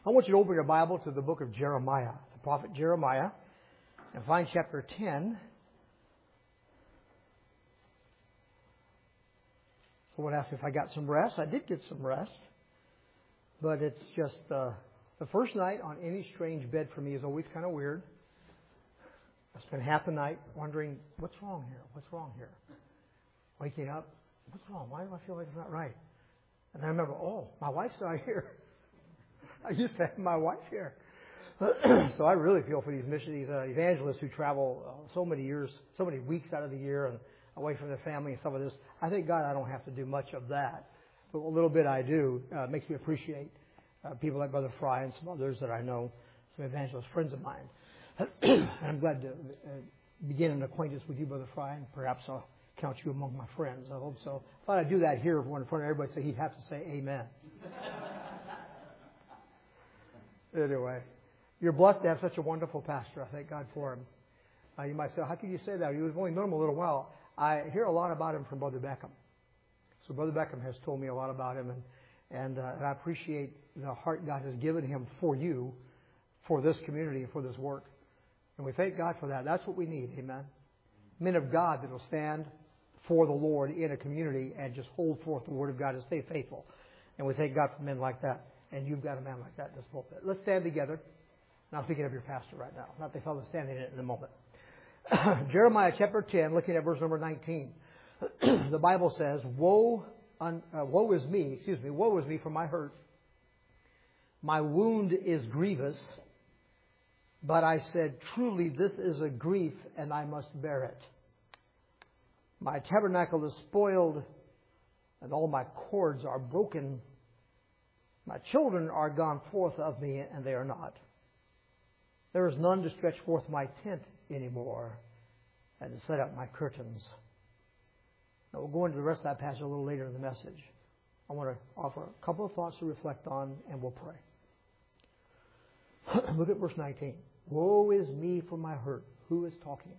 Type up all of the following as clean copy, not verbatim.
I want you to open your Bible to the book of Jeremiah, the prophet Jeremiah, and find chapter 10. Someone asked me if I got some rest. I did get some rest. But it's just the first night on any strange bed for me is always kind of weird. I spend half the night wondering, what's wrong here? What's wrong here? Waking up, what's wrong? Why do I feel like it's not right? And I remember, my wife's not here. I used to have my wife here. So I really feel for these evangelists who travel so many years, so many weeks out of the year and away from their family and some of this. I thank God I don't have to do much of that. But a little bit I do makes me appreciate people like Brother Fry and some others that I know, some evangelist friends of mine. And I'm glad to begin an acquaintance with you, Brother Fry, and perhaps I'll count you among my friends. I hope so. If I do that here in front of everybody, so he'd have to say amen. Anyway, you're blessed to have such a wonderful pastor. I thank God for him. You might say, how can you say that? You've only known him a little while. I hear a lot about him from Brother Beckham. So Brother Beckham has told me a lot about him, and I appreciate the heart God has given him for you, for this community, and for this work. And we thank God for that. That's what we need, amen. Men of God that will stand for the Lord in a community and just hold forth the Word of God and stay faithful. And we thank God for men like that. And you've got a man like that in this pulpit. Let's stand together. And I'm thinking of your pastor right now, not the fellow standing in it in a moment. Jeremiah chapter 10, looking at verse number 19. The Bible says, woe is me for my hurt. My wound is grievous. But I said, truly this is a grief, and I must bear it. My tabernacle is spoiled, and all my cords are broken. My children are gone forth of me, and they are not. There is none to stretch forth my tent anymore, and to set up my curtains. Now we'll go into the rest of that passage a little later in the message. I want to offer a couple of thoughts to reflect on, and we'll pray. Look at verse 19. Woe is me for my hurt. Who is talking?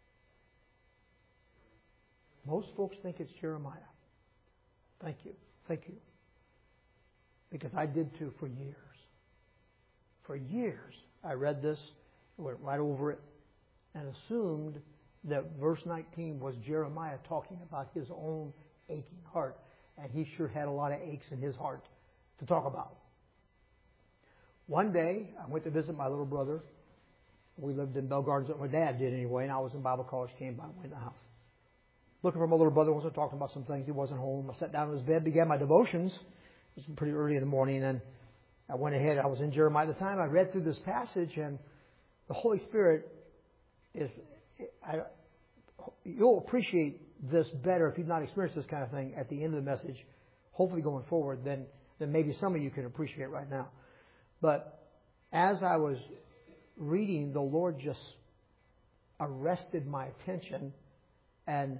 Most folks think it's Jeremiah. Thank you. Thank you. Because I did too for years. For years, I read this, went right over it, and assumed that verse 19 was Jeremiah talking about his own aching heart. And he sure had a lot of aches in his heart to talk about. One day, I went to visit my little brother. We lived in Bell Gardens, my dad did anyway, and I was in Bible college, came by, went in the house. Looking for my little brother, was talking about some things, he wasn't home. I sat down in his bed, began my devotions. It was pretty early in the morning, and I went ahead. I was in Jeremiah at the time. I read through this passage, and the Holy Spirit you'll appreciate this better if you've not experienced this kind of thing at the end of the message, hopefully going forward, than maybe some of you can appreciate right now. But as I was reading, the Lord just arrested my attention and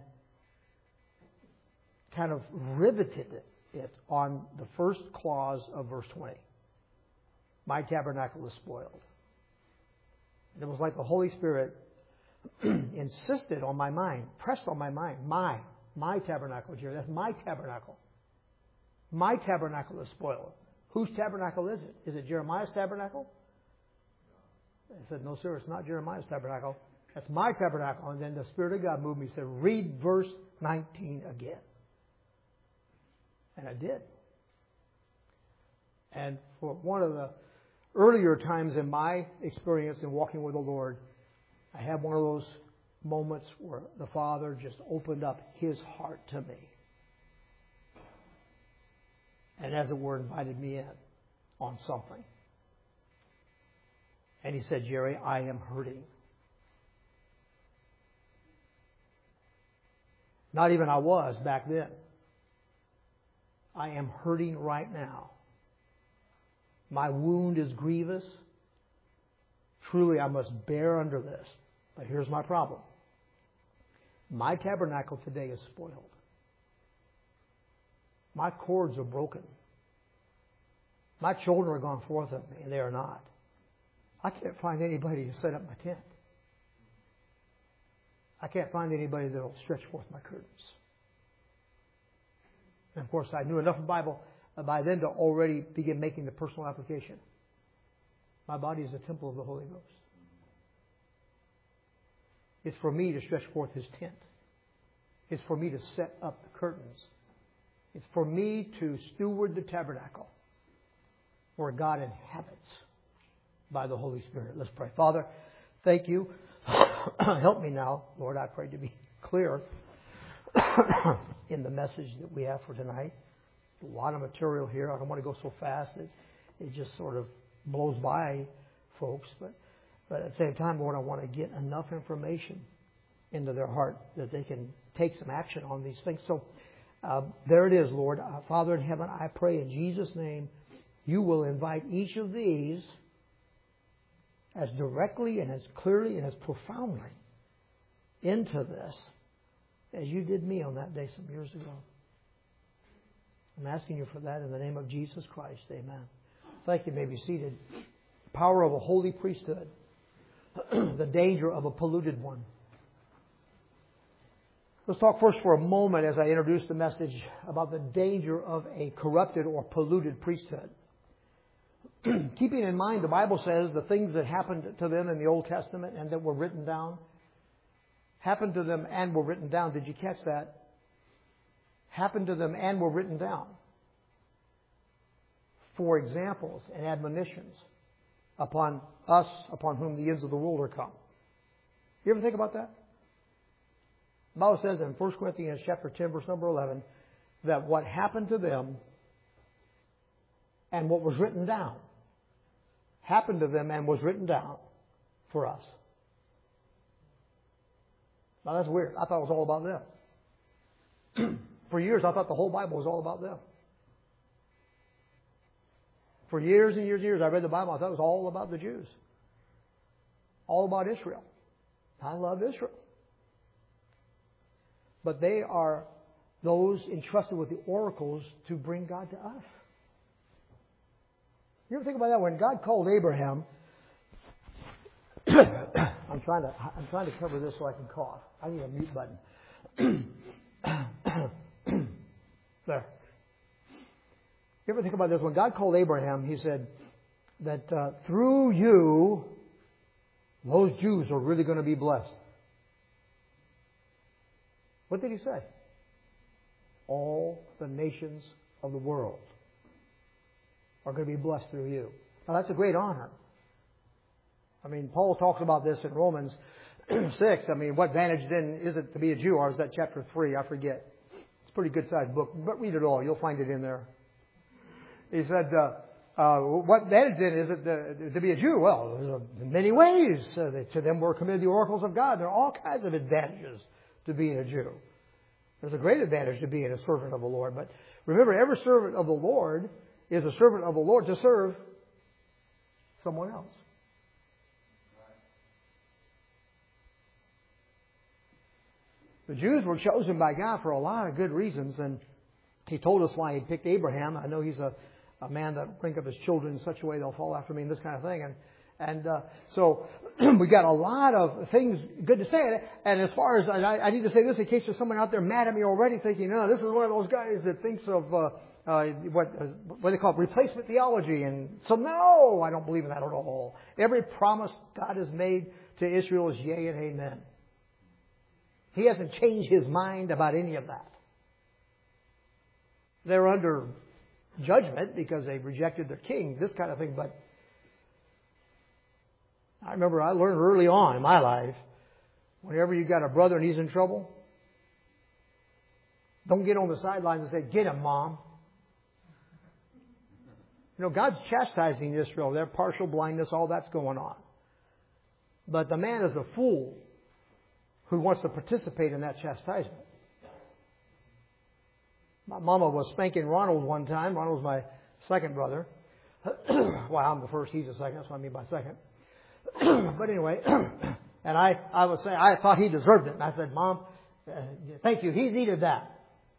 kind of riveted it on the first clause of verse 20. My tabernacle is spoiled. And it was like the Holy Spirit insisted on my mind, pressed on my mind, my tabernacle, Jerry, that's my tabernacle. My tabernacle is spoiled. Whose tabernacle is it? Is it Jeremiah's tabernacle? I said, no, sir, it's not Jeremiah's tabernacle. That's my tabernacle. And then the Spirit of God moved me and said, read verse 19 again. And I did. And for one of the earlier times in my experience in walking with the Lord, I had one of those moments where the Father just opened up His heart to me. And as it were, invited me in on something. And He said, Jerry, I am hurting. Not even I was back then. I am hurting right now. My wound is grievous. Truly, I must bear under this. But here's my problem. My tabernacle today is spoiled. My cords are broken. My children are gone forth of me, and they are not. I can't find anybody to set up my tent. I can't find anybody that will stretch forth my curtains. And of course, I knew enough of the Bible by then to already begin making the personal application. My body is the temple of the Holy Ghost. It's for me to stretch forth His tent. It's for me to set up the curtains. It's for me to steward the tabernacle where God inhabits by the Holy Spirit. Let's pray. Father, thank you. Help me now, Lord, I pray to be clear in the message that we have for tonight. A lot of material here. I don't want to go so fast that it just sort of blows by folks. But at the same time, Lord, I want to get enough information into their heart that they can take some action on these things. So there it is, Lord. Father in heaven, I pray in Jesus' name, you will invite each of these as directly and as clearly and as profoundly into this as you did me on that day some years ago. I'm asking you for that in the name of Jesus Christ. Amen. Thank you. You may be seated. Power of a holy priesthood. The danger of a polluted one. Let's talk first for a moment as I introduce the message about the danger of a corrupted or polluted priesthood. Keeping in mind, the Bible says the things that happened to them in the Old Testament and that were written down, happened to them and were written down. Did you catch that? Happened to them and were written down for examples and admonitions upon us, upon whom the ends of the world are come. You ever think about that? The Bible says in 1 Corinthians chapter 10, verse number 11, that what happened to them and what was written down happened to them and was written down for us. Now that's weird. I thought it was all about them. For years, I thought the whole Bible was all about them. For years and years and years, I read the Bible. I thought it was all about the Jews. All about Israel. I love Israel. But they are those entrusted with the oracles to bring God to us. You ever think about that? When God called Abraham, I'm trying to cover this so I can cough. I need a mute button. There. You ever think about this? When God called Abraham, He said that through you, those Jews are really going to be blessed. What did He say? All the nations of the world are going to be blessed through you. Now that's a great honor. I mean, Paul talks about this in Romans 6. I mean, what advantage then is it to be a Jew? Or is that chapter 3? I forget. It's a pretty good sized book. But read it all. You'll find it in there. He said, what advantage then is it to be a Jew? Well, there's many ways. To them were committed the oracles of God. There are all kinds of advantages to being a Jew. There's a great advantage to being a servant of the Lord. But remember, every servant of the Lord is a servant of the Lord to serve someone else. The Jews were chosen by God for a lot of good reasons, and He told us why He picked Abraham. I know he's a man that will bring up his children in such a way they'll follow after me and this kind of thing. So we got a lot of things good to say. And as far as, I need to say this in case there's someone out there mad at me already thinking, no, this is one of those guys that thinks of what they call replacement theology. And so no, I don't believe in that at all. Every promise God has made to Israel is yea and amen. He hasn't changed His mind about any of that. They're under judgment because they rejected their king, this kind of thing. But I remember I learned early on in my life, whenever you got a brother and he's in trouble, don't get on the sidelines and say, "Get him, Mom." You know, God's chastising Israel. Their partial blindness, all that's going on. But the man is a fool who wants to participate in that chastisement. My mama was spanking Ronald one time. Ronald's my second brother. Well, I'm the first, he's the second. That's what I mean by second. But anyway, and I was saying, I thought he deserved it. And I said, "Mom, thank you. He needed that."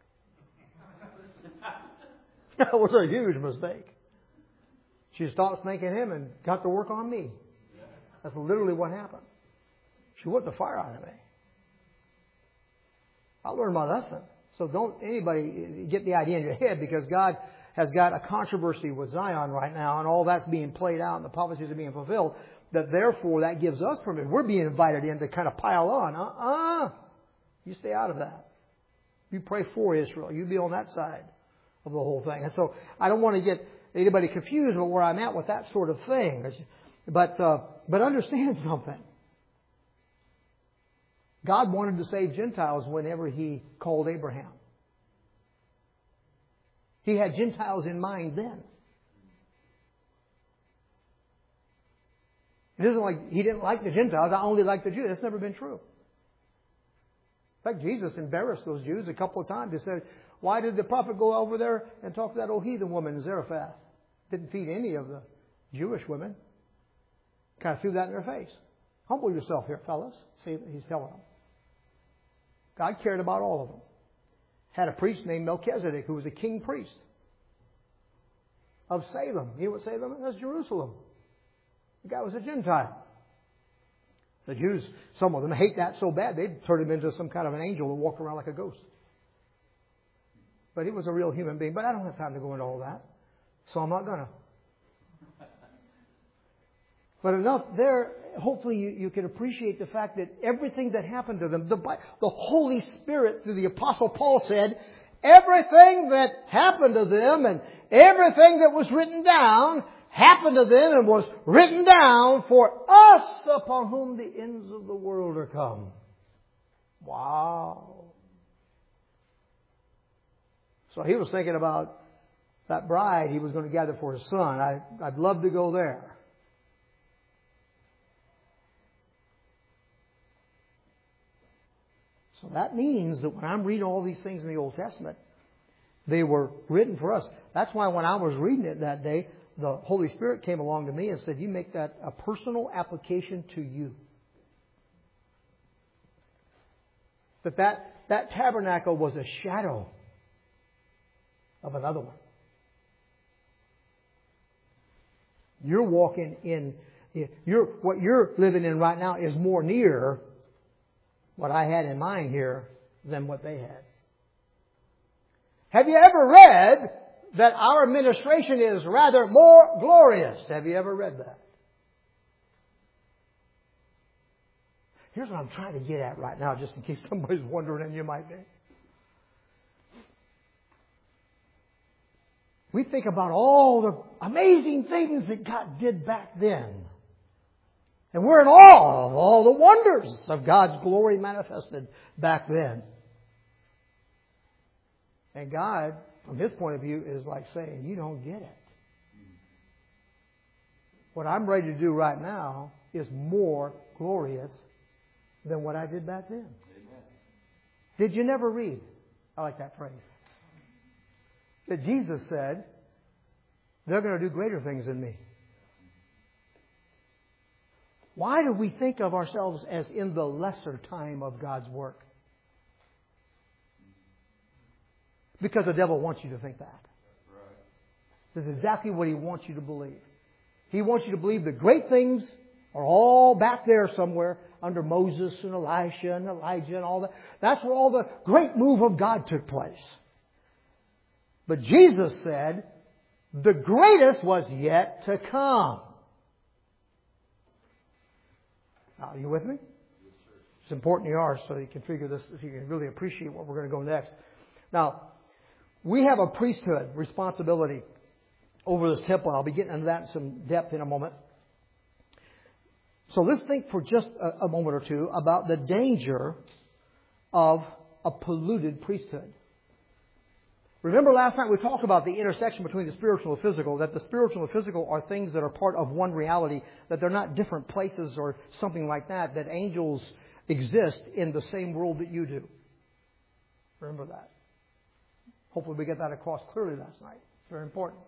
That was a huge mistake. She stopped spanking him and got to work on me. That's literally what happened. She whipped the fire out of me. I learned my lesson. So don't anybody get the idea in your head because God has got a controversy with Zion right now, and all that's being played out and the prophecies are being fulfilled, that therefore that gives us permission. We're being invited in to kind of pile on. You stay out of that. You pray for Israel. You be on that side of the whole thing. And so I don't want to get anybody confused about where I'm at with that sort of thing. But understand something. God wanted to save Gentiles whenever He called Abraham. He had Gentiles in mind then. It isn't like He didn't like the Gentiles. I only like the Jews. That's never been true. In fact, Jesus embarrassed those Jews a couple of times. He said, why did the prophet go over there and talk to that old heathen woman in Zarephath? Didn't feed any of the Jewish women. Kind of threw that in their face. Humble yourself here, fellas. See, He's telling them. God cared about all of them. Had a priest named Melchizedek who was a king priest of Salem. You know what Salem is? That's Jerusalem. The guy was a Gentile. The Jews, some of them hate that so bad they'd turn him into some kind of an angel and walk around like a ghost. But he was a real human being. But I don't have time to go into all that. So I'm not going to. But enough there, hopefully you can appreciate the fact that everything that happened to them, the Holy Spirit through the Apostle Paul said, everything that happened to them and everything that was written down happened to them and was written down for us upon whom the ends of the world are come. Wow. So he was thinking about that bride he was going to gather for his son. I'd love to go there. So that means that when I'm reading all these things in the Old Testament, they were written for us. That's why when I was reading it that day, the Holy Spirit came along to me and said, you make that a personal application to you. That tabernacle was a shadow of another one. You're walking in, what you're living in right now is more near what I had in mind here than what they had. Have you ever read that our administration is rather more glorious? Have you ever read that? Here's what I'm trying to get at right now, just in case somebody's wondering, and you might be. We think about all the amazing things that God did back then. And we're in awe of all the wonders of God's glory manifested back then. And God, from His point of view, is like saying, you don't get it. What I'm ready to do right now is more glorious than what I did back then. Amen. Did you never read? I like that phrase. That Jesus said, they're going to do greater things than me. Why do we think of ourselves as in the lesser time of God's work? Because the devil wants you to think that. That's exactly what he wants you to believe. He wants you to believe the great things are all back there somewhere under Moses and Elisha and Elijah and all that. That's where all the great move of God took place. But Jesus said, the greatest was yet to come. Now, are you with me? It's important you are, so you can figure this, so you can really appreciate what we're going to go next. Now, we have a priesthood responsibility over this temple. I'll be getting into that in some depth in a moment. So let's think for just a moment or two about the danger of a polluted priesthood. Remember last night we talked about the intersection between the spiritual and physical, that the spiritual and physical are things that are part of one reality, that they're not different places or something like that, that angels exist in the same world that you do. Remember that. Hopefully we get that across clearly last night. It's very important.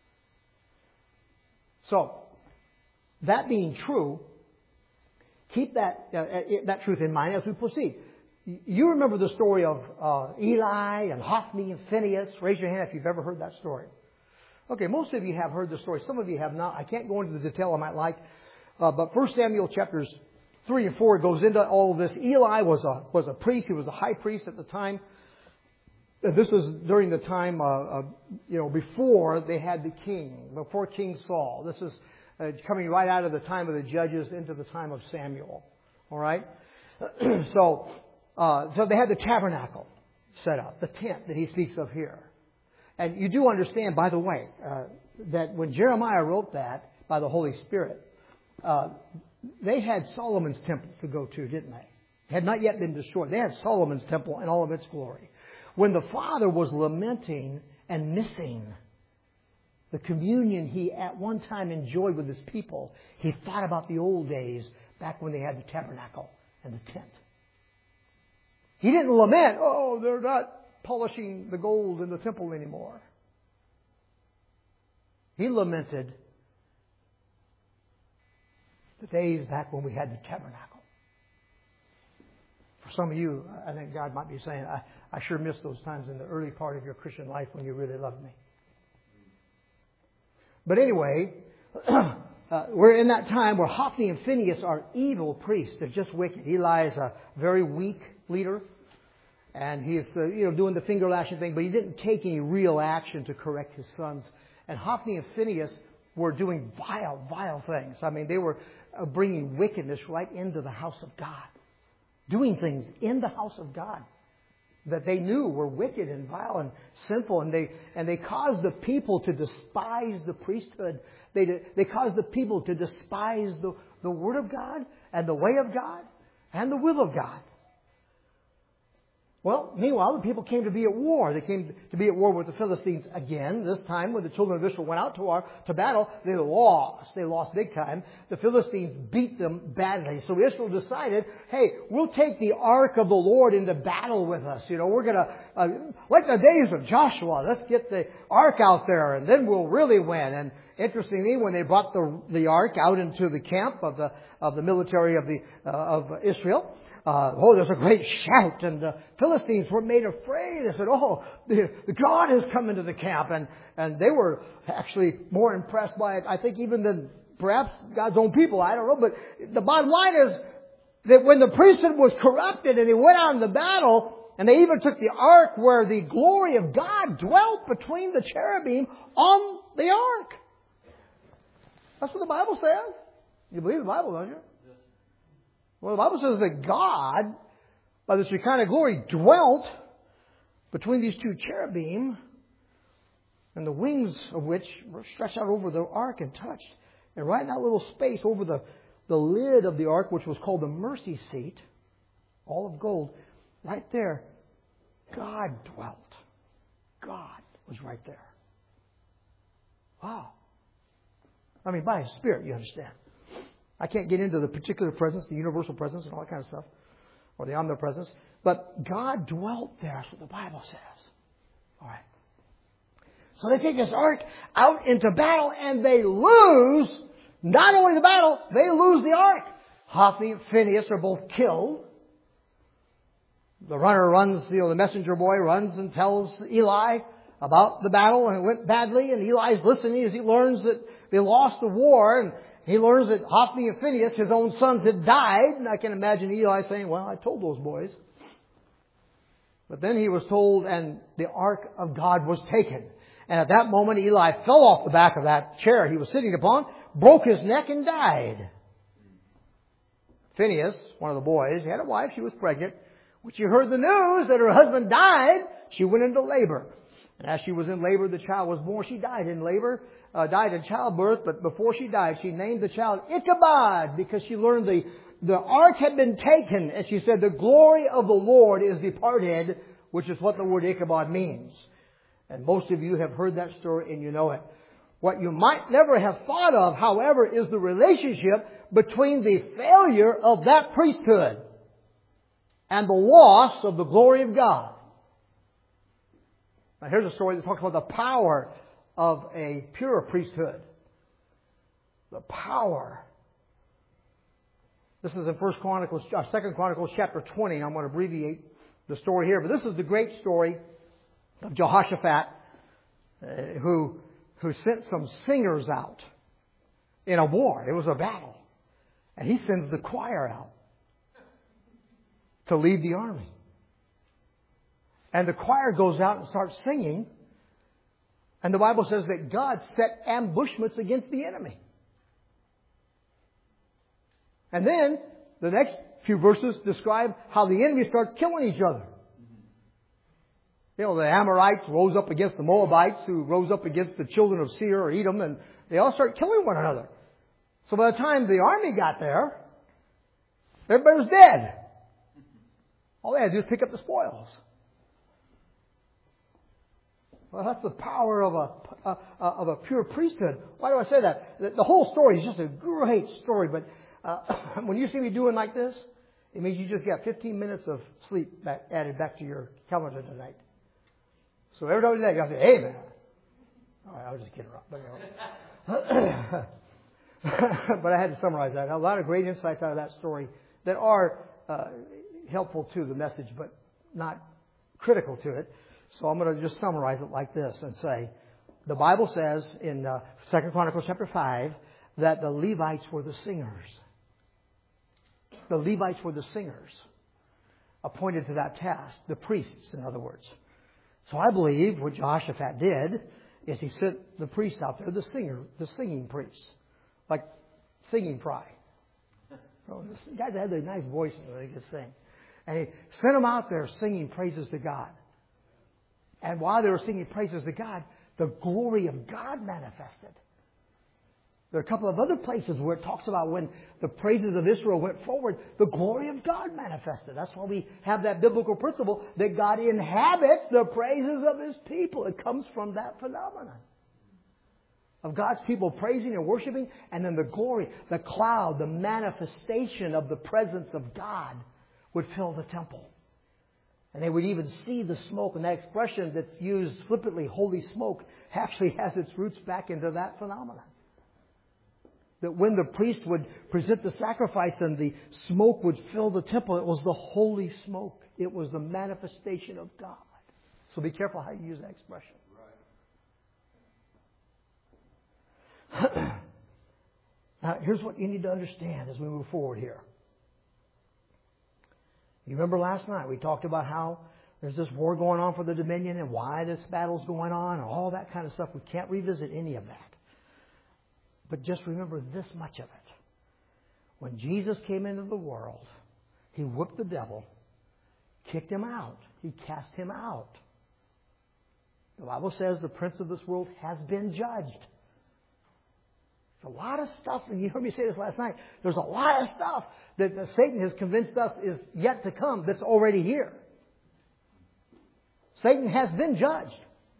So, that being true, keep that truth in mind as we proceed. You remember the story of Eli and Hophni and Phinehas. Raise your hand if you've ever heard that story. Okay, most of you have heard the story. Some of you have not. I can't go into the detail I might like. But 1 Samuel chapters 3 and 4 goes into all of this. Eli was a priest. He was the high priest at the time. This is during the time, before they had the king, before King Saul. This is coming right out of the time of the judges into the time of Samuel. All right? So they had the tabernacle set up, the tent that he speaks of here. And you do understand, by the way, that when Jeremiah wrote that by the Holy Spirit, they had Solomon's temple to go to, didn't they? It had not yet been destroyed. They had Solomon's temple in all of its glory. When the Father was lamenting and missing the communion he at one time enjoyed with his people, he thought about the old days back when they had the tabernacle and the tent. He didn't lament, oh, they're not polishing the gold in the temple anymore. He lamented the days back when we had the tabernacle. For some of you, I think God might be saying, I sure miss those times in the early part of your Christian life when you really loved me. But anyway, we're in that time where Hophni and Phinehas are evil priests. They're just wicked. Eli is a very weak leader. And he is, doing the finger lashing thing, but he didn't take any real action to correct his sons. And Hophni and Phinehas were doing vile, vile things. I mean, they were bringing wickedness right into the house of God. Doing things in the house of God that they knew were wicked and vile and sinful. And they caused the people to despise the priesthood. They caused the people to despise the Word of God and the way of God and the will of God. Well, meanwhile, the people came to be at war. They came to be at war with the Philistines again. This time, when the children of Israel went out to battle, they lost. They lost big time. The Philistines beat them badly. So Israel decided, hey, we'll take the ark of the Lord into battle with us. We're going to, like the days of Joshua, let's get the ark out there, and then we'll really win. And interestingly, when they brought the ark out into the camp of the military of Israel, there's a great shout, and the Philistines were made afraid. They said, the God has come into the camp. And they were actually more impressed by it, I think, even than perhaps God's own people. I don't know. But the bottom line is that when the priesthood was corrupted and they went out in the battle, and they even took the ark where the glory of God dwelt between the cherubim on the ark. That's what the Bible says. You believe the Bible, don't you? Well, the Bible says that God, by the Shekinah glory, dwelt between these two cherubim, and the wings of which were stretched out over the ark and touched. And right in that little space over the lid of the ark, which was called the mercy seat, all of gold, right there, God dwelt. God was right there. Wow. I mean, by His Spirit, you understand. I can't get into the particular presence, the universal presence and all that kind of stuff, or the omnipresence. But God dwelt there. That's what the Bible says. All right. So they take this ark out into battle, and they lose not only the battle, they lose the ark. Hophni and Phinehas are both killed. The runner runs, the messenger boy runs and tells Eli about the battle, and it went badly, and Eli's listening as he learns that they lost the war, and he learns that Hophni and Phinehas, his own sons, had died. And I can imagine Eli saying, well, I told those boys. But then he was told, and the ark of God was taken. And at that moment, Eli fell off the back of that chair he was sitting upon, broke his neck, and died. Phinehas, one of the boys, he had a wife. She was pregnant. When she heard the news that her husband died, she went into labor. And as she was in labor, the child was born. She died in labor. Died in childbirth, but before she died, she named the child Ichabod because she learned the ark had been taken, and she said, the glory of the Lord is departed, which is what the word Ichabod means. And most of you have heard that story and you know it. What you might never have thought of, however, is the relationship between the failure of that priesthood and the loss of the glory of God. Now here's a story that talks about the power of a pure priesthood. The power. This is in 2 Chronicles chapter 20. I'm going to abbreviate the story here. But this is the great story of Jehoshaphat, who sent some singers out in a war. It was a battle. And he sends the choir out to lead the army. And the choir goes out and starts singing. And the Bible says that God set ambushments against the enemy. And then the next few verses describe how the enemy starts killing each other. You know, the Amorites rose up against the Moabites, who rose up against the children of Seir or Edom, and they all start killing one another. So by the time the army got there, everybody was dead. All they had to do was pick up the spoils. Well, that's the power of a pure priesthood. Why do I say that? The whole story is just a great story, but when you see me doing like this, it means you just got 15 minutes of sleep added back to your calendar tonight. So every time you say, you have to say, hey, man. All right, I was just kidding around. But I had to summarize that. A lot of great insights out of that story that are helpful to the message, but not critical to it. So I'm going to just summarize it like this and say, the Bible says in 2 Chronicles chapter 5 that the Levites were the singers. The Levites were the singers appointed to that task, the priests, in other words. So I believe what Jehoshaphat did is he sent the priests out there, the singing priests, like singing fry. So the guys had their nice voices, they could sing. And he sent them out there singing praises to God. And while they were singing praises to God, the glory of God manifested. There are a couple of other places where it talks about when the praises of Israel went forward, the glory of God manifested. That's why we have that biblical principle that God inhabits the praises of His people. It comes from that phenomenon of God's people praising and worshiping, and then the glory, the cloud, the manifestation of the presence of God would fill the temple. And they would even see the smoke. And that expression that's used flippantly, holy smoke, actually has its roots back into that phenomenon. That when the priest would present the sacrifice and the smoke would fill the temple, it was the holy smoke. It was the manifestation of God. So be careful how you use that expression. Right. Now, here's what you need to understand as we move forward here. You remember last night we talked about how there's this war going on for the dominion and why this battle's going on and all that kind of stuff. We can't revisit any of that. But just remember this much of it. When Jesus came into the world, He whipped the devil, kicked him out. He cast him out. The Bible says the prince of this world has been judged. There's a lot of stuff, and you heard me say this last night, there's a lot of stuff that Satan has convinced us is yet to come that's already here. Satan has been judged.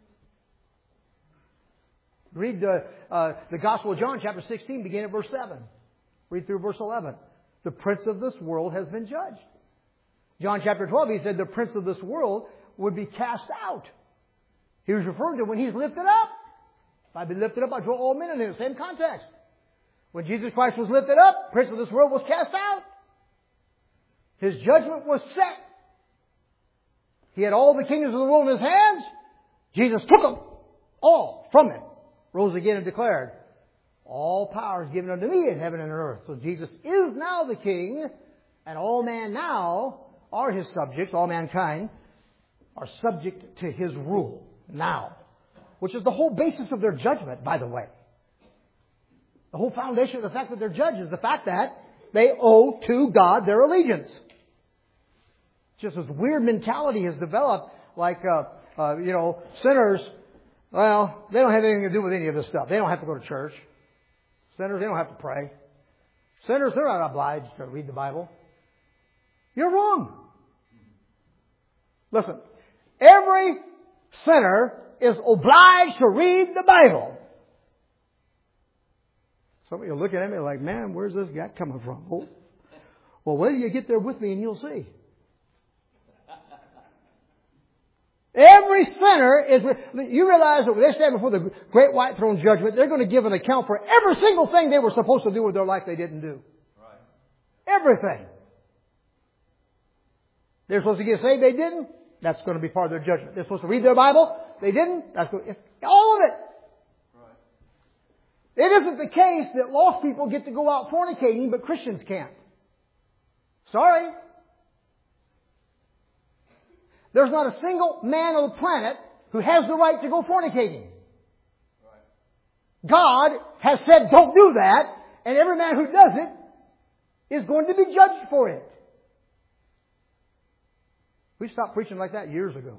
Read the Gospel of John, chapter 16, begin at verse 7. Read through verse 11. The prince of this world has been judged. John chapter 12, he said the prince of this world would be cast out. He was referring to when he's lifted up. If I be lifted up, I draw all men in the same context. When Jesus Christ was lifted up, prince of this world was cast out. His judgment was set. He had all the kingdoms of the world in His hands. Jesus took them all from Him. Rose again and declared, all power is given unto me in heaven and earth. So Jesus is now the King, and all men now are His subjects, all mankind are subject to His rule now. Which is the whole basis of their judgment, by the way. The whole foundation of the fact that they're judged is the fact that they owe to God their allegiance. Just this weird mentality has developed like, sinners, well, they don't have anything to do with any of this stuff. They don't have to go to church. Sinners, they don't have to pray. Sinners, they're not obliged to read the Bible. You're wrong. Listen, every sinner is obliged to read the Bible. Some of you are looking at me like, man, where's this guy coming from? Oh. Well, wait till you get there with me and you'll see. Every sinner is... You realize that when they stand before the great white throne judgment, they're going to give an account for every single thing they were supposed to do with their life they didn't do. Right. Everything. They're supposed to get saved, they didn't. That's going to be part of their judgment. They're supposed to read their Bible. They didn't. It's all of it. Right. It isn't the case that lost people get to go out fornicating, but Christians can't. Sorry. There's not a single man on the planet who has the right to go fornicating. God has said, don't do that, and every man who does it is going to be judged for it. We stopped preaching like that years ago.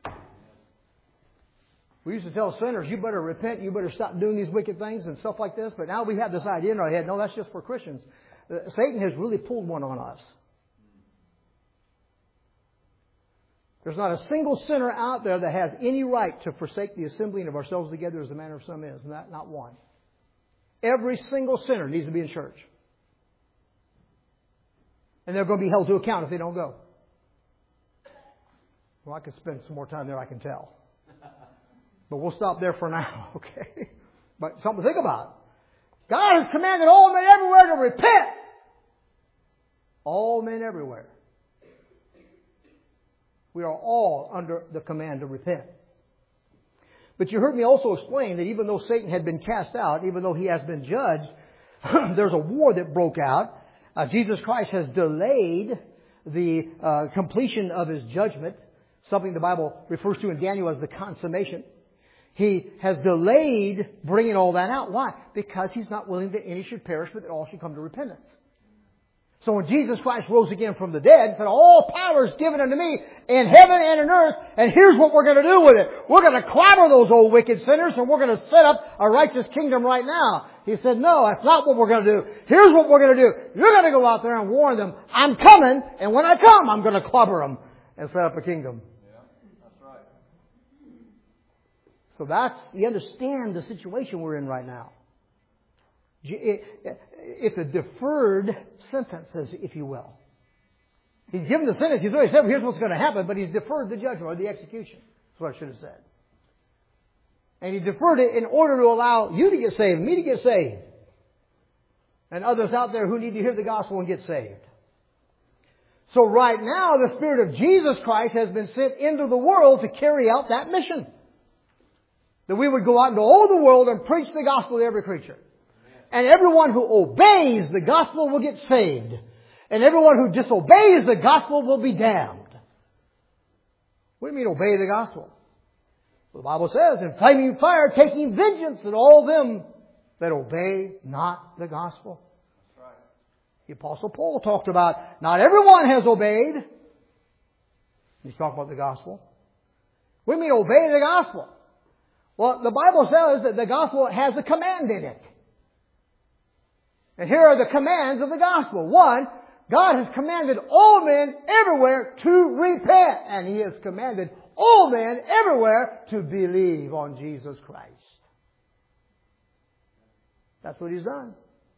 We used to tell sinners, you better repent, you better stop doing these wicked things and stuff like this. But now we have this idea in our head, no, that's just for Christians. Satan has really pulled one on us. There's not a single sinner out there that has any right to forsake the assembling of ourselves together as the manner of some is. Not one. Every single sinner needs to be in church. And they're going to be held to account if they don't go. Well, I could spend some more time there, I can tell. But we'll stop there for now, okay? But something to think about. God has commanded all men everywhere to repent. All men everywhere. We are all under the command to repent. But you heard me also explain that even though Satan had been cast out, even though he has been judged, there's a war that broke out. Jesus Christ has delayed the completion of His judgment, something the Bible refers to in Daniel as the consummation. He has delayed bringing all that out. Why? Because He's not willing that any should perish, but that all should come to repentance. So when Jesus Christ rose again from the dead, said, all power is given unto me in heaven and in earth, and here's what we're going to do with it. We're going to clobber those old wicked sinners, and we're going to set up a righteous kingdom right now. He said, no, that's not what we're going to do. Here's what we're going to do. You're going to go out there and warn them, I'm coming, and when I come, I'm going to clobber them and set up a kingdom. Yeah, that's right. So you understand the situation we're in right now. It's a deferred sentence, if you will. He's given the sentence. He's already said, here's what's going to happen, but He's deferred the judgment or the execution. That's what I should have said. And He deferred it in order to allow you to get saved, me to get saved, and others out there who need to hear the gospel and get saved. So right now, the Spirit of Jesus Christ has been sent into the world to carry out that mission. That we would go out into all the world and preach the gospel to every creature. And everyone who obeys the gospel will get saved. And everyone who disobeys the gospel will be damned. What do you mean obey the gospel? Well, the Bible says, in flaming fire taking vengeance on all them that obey not the gospel. That's right. The Apostle Paul talked about, not everyone has obeyed. He's talking about the gospel. What do you mean obey the gospel? Well, the Bible says that the gospel has a command in it. And here are the commands of the gospel. One, God has commanded all men everywhere to repent. And He has commanded all men everywhere to believe on Jesus Christ. That's what He's done.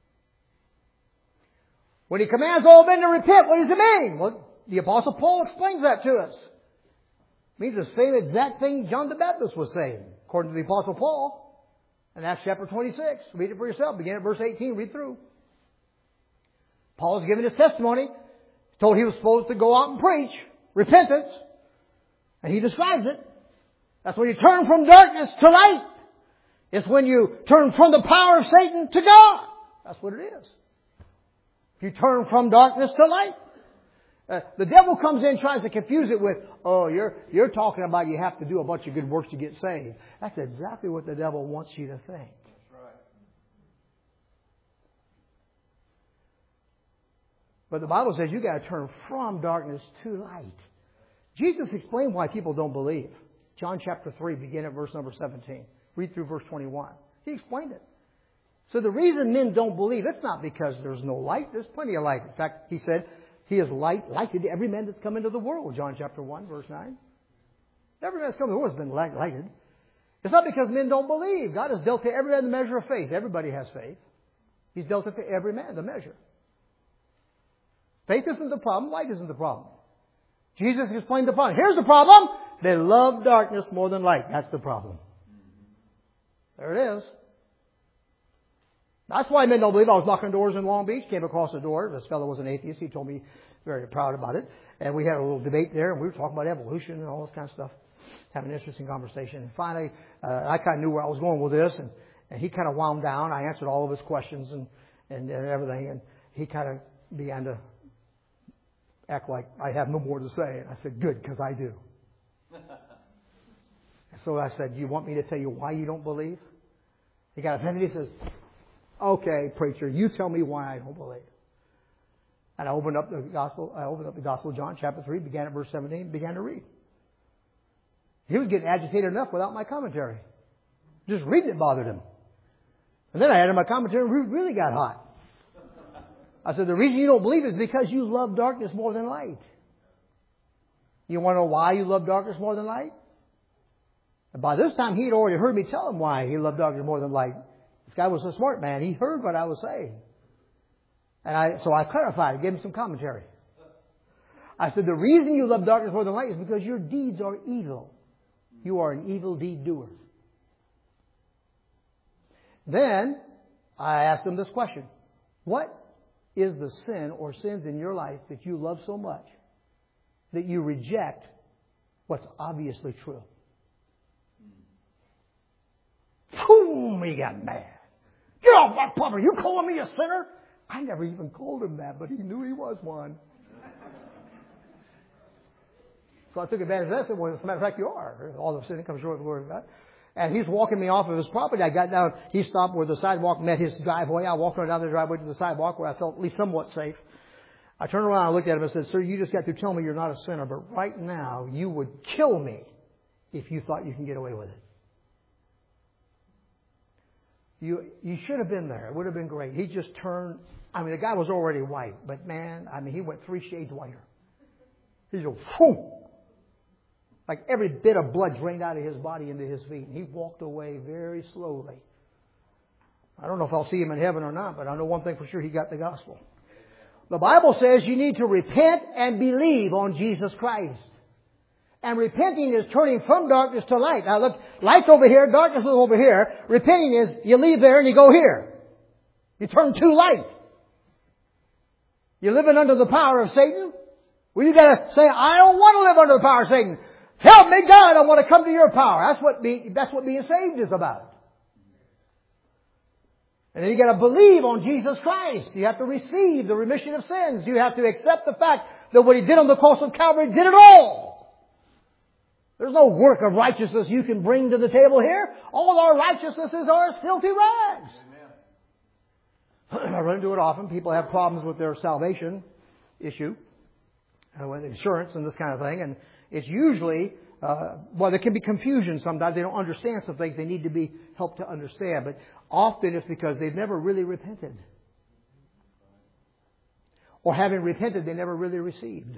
When He commands all men to repent, what does it mean? Well, the Apostle Paul explains that to us. It means the same exact thing John the Baptist was saying, according to the Apostle Paul. In Acts chapter 26. Read it for yourself. Begin at verse 18. Read through. Paul is giving his testimony. Told he was supposed to go out and preach repentance. And he describes it. That's when you turn from darkness to light. It's when you turn from the power of Satan to God. That's what it is. If you turn from darkness to light. The devil comes in and tries to confuse it with, oh, you're talking about you have to do a bunch of good works to get saved. That's exactly what the devil wants you to think. That's right. But the Bible says you got to turn from darkness to light. Jesus explained why people don't believe. John chapter 3, begin at verse number 17. Read through verse 21. He explained it. So the reason men don't believe, it's not because there's no light. There's plenty of light. In fact, He said, He is lighted to every man that's come into the world. John chapter 1, verse 9. Every man that's come into the world has been lighted. It's not because men don't believe. God has dealt to every man the measure of faith. Everybody has faith. He's dealt it to every man, the measure. Faith isn't the problem. Light isn't the problem. Jesus explained the problem. Here's the problem. They love darkness more than light. That's the problem. There it is. That's why men don't believe. I was knocking doors in Long Beach, came across a door. This fellow was an atheist. He told me very proud about it. And we had a little debate there, and we were talking about evolution and all this kind of stuff. Having an interesting conversation. And finally, I kind of knew where I was going with this, and he kind of wound down. I answered all of his questions and everything, and he kind of began to act like I have no more to say. And I said, good, because I do. So I said, do you want me to tell you why you don't believe? He got offended. He says, okay, preacher, you tell me why I don't believe. And I opened up the Gospel of John, chapter 3, began at verse 17, began to read. He was getting agitated enough without my commentary. Just reading it bothered him. And then I added my commentary and it really got hot. I said, the reason you don't believe is because you love darkness more than light. You want to know why you love darkness more than light? And by this time, he'd already heard me tell him why he loved darkness more than light. This guy was a smart man. He heard what I was saying. And so I clarified, gave him some commentary. I said, the reason you love darkness more than light is because your deeds are evil. You are an evil deed doer. Then I asked him this question. What is the sin or sins in your life that you love so much that you reject what's obviously true? Boom! He got mad. Get off my property. You calling me a sinner? I never even called him that, but he knew he was one. So I took advantage of that and said, well, as a matter of fact, you are. All the sin comes short of the glory of God. And he's walking me off of his property. I got down. He stopped where the sidewalk met his driveway. I walked on down the driveway to the sidewalk where I felt at least somewhat safe. I turned around and looked at him and said, sir, you just got through telling me you're not a sinner, but right now you would kill me if you thought you can get away with it. You should have been there. It would have been great. He just turned. I mean, the guy was already white, but man, I mean, he went 3 shades whiter. He just, whoom, like every bit of blood drained out of his body into his feet. And he walked away very slowly. I don't know if I'll see him in heaven or not, but I know one thing for sure, he got the gospel. The Bible says you need to repent and believe on Jesus Christ. And repenting is turning from darkness to light. Now look, light's over here, darkness is over here. Repenting is you leave there and you go here. You turn to light. You're living under the power of Satan. Well, you got to say, I don't want to live under the power of Satan. Help me, God, I want to come to your power. That's what being saved is about. And then you got to believe on Jesus Christ. You have to receive the remission of sins. You have to accept the fact that what He did on the cross of Calvary did it all. There's no work of righteousness you can bring to the table here. All our righteousnesses are as filthy rags. I run into it often. People have problems with their salvation issue, with insurance and this kind of thing. And it's usually, there can be confusion sometimes. They don't understand some things they need to be helped to understand. But often it's because they've never really repented. Or having repented, they never really received.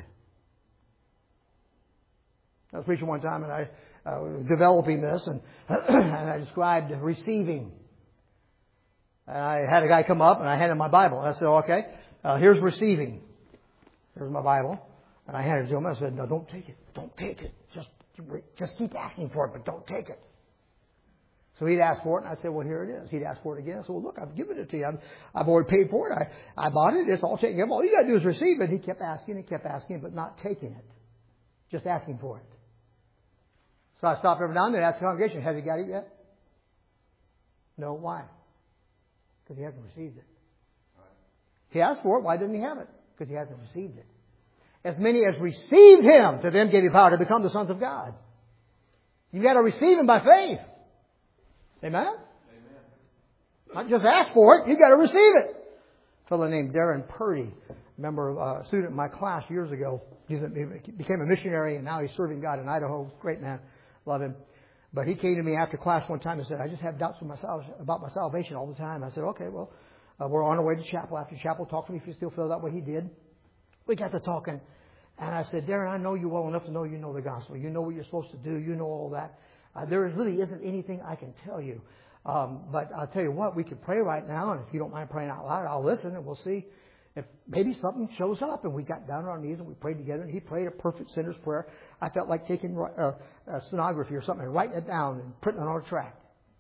I was preaching one time and I was developing this and I described receiving. And I had a guy come up and I handed him my Bible. And I said, okay, here's receiving. Here's my Bible. And I handed it to him. I said, no, don't take it. Don't take it. Just keep asking for it, but don't take it. So he'd ask for it, and I said, well, here it is. He'd ask for it again. I said, well, look, I've given it to you. I've already paid for it. I bought it. It's all taken care of. All you got to do is receive it. He kept asking, but not taking it. Just asking for it. So I stopped every now and then and asked the congregation, has he got it yet? No. Why? Because he hasn't received it. He asked for it. Why didn't he have it? Because he hasn't received it. As many as received Him, to them gave He power to become the sons of God. You've got to receive Him by faith. Amen? Amen. Not just ask for it. You've got to receive it. A fellow named Darren Purdy, a student in my class years ago. He became a missionary and now he's serving God in Idaho. Great man. Love him. But he came to me after class one time and said, I just have doubts about my salvation all the time. I said, okay, well, we're on our way to chapel. After chapel, talk to me if you still feel that way. He did. We got to talking. And I said, Darren, I know you well enough to know you know the gospel. You know what you're supposed to do. You know all that. There really isn't anything I can tell you. But I'll tell you what, we could pray right now. And if you don't mind praying out loud, I'll listen and we'll see if maybe something shows up. And we got down on our knees and we prayed together. And he prayed a perfect sinner's prayer. I felt like taking stenography or something and writing it down and putting it on a tract.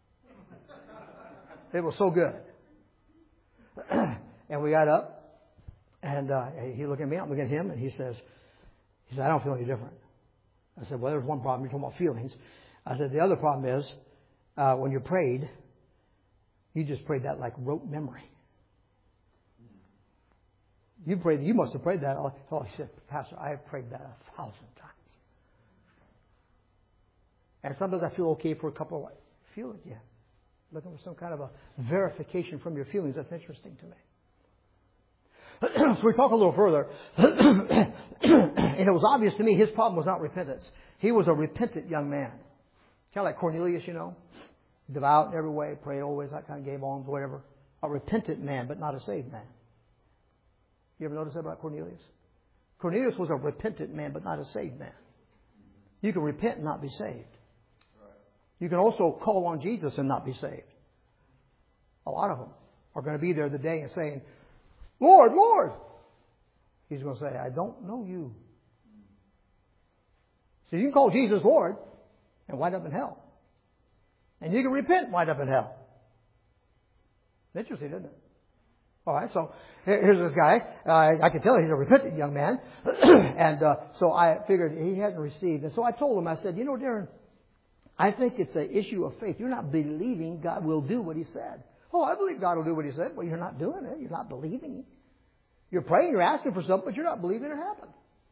It was so good. And we got up and he looked at me, I'm looking at him, and he said, I don't feel any different. I said, well, there's one problem. You're talking about feelings. I said, the other problem is, when you prayed, you just prayed that like rote memory. You must have prayed that. Oh, he said, Pastor, I have prayed that 1,000 times. And sometimes I feel okay for a couple of hours. Feel it again. Looking for some kind of a verification from your feelings. That's interesting to me. So we talk a little further. And it was obvious to me his problem was not repentance. He was a repentant young man. Kind of like Cornelius, you know. Devout in every way, prayed always, that kind of gave alms, whatever. A repentant man, but not a saved man. You ever notice that about Cornelius? Cornelius was a repentant man, but not a saved man. You can repent and not be saved. You can also call on Jesus and not be saved. A lot of them are going to be there the day and saying, Lord, Lord. He's going to say, I don't know you. So you can call Jesus Lord and wind up in hell. And you can repent and wind up in hell. Interesting, isn't it? All right, so here's this guy. I can tell he's a repentant young man. And so I figured he hadn't received. And so I told him, I said, you know, Darren, I think it's an issue of faith. You're not believing God will do what He said. Oh, I believe God will do what He said. Well, you're not doing it. You're not believing. You're praying, you're asking for something, but you're not believing it happened.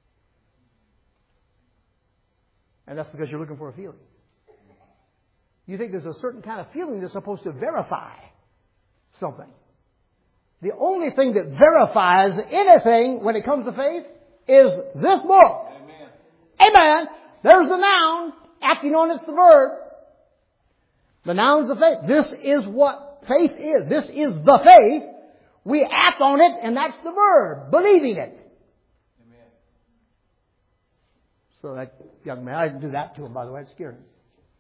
And that's because you're looking for a feeling. You think there's a certain kind of feeling that's supposed to verify something. The only thing that verifies anything when it comes to faith is this book. Amen. Amen. There's the noun. Acting on it's the verb. The noun's the faith. This is what faith is. This is the faith. We act on it, and that's the verb. Believing it. Amen. So that young man, I didn't do that to him, by the way. It scared him.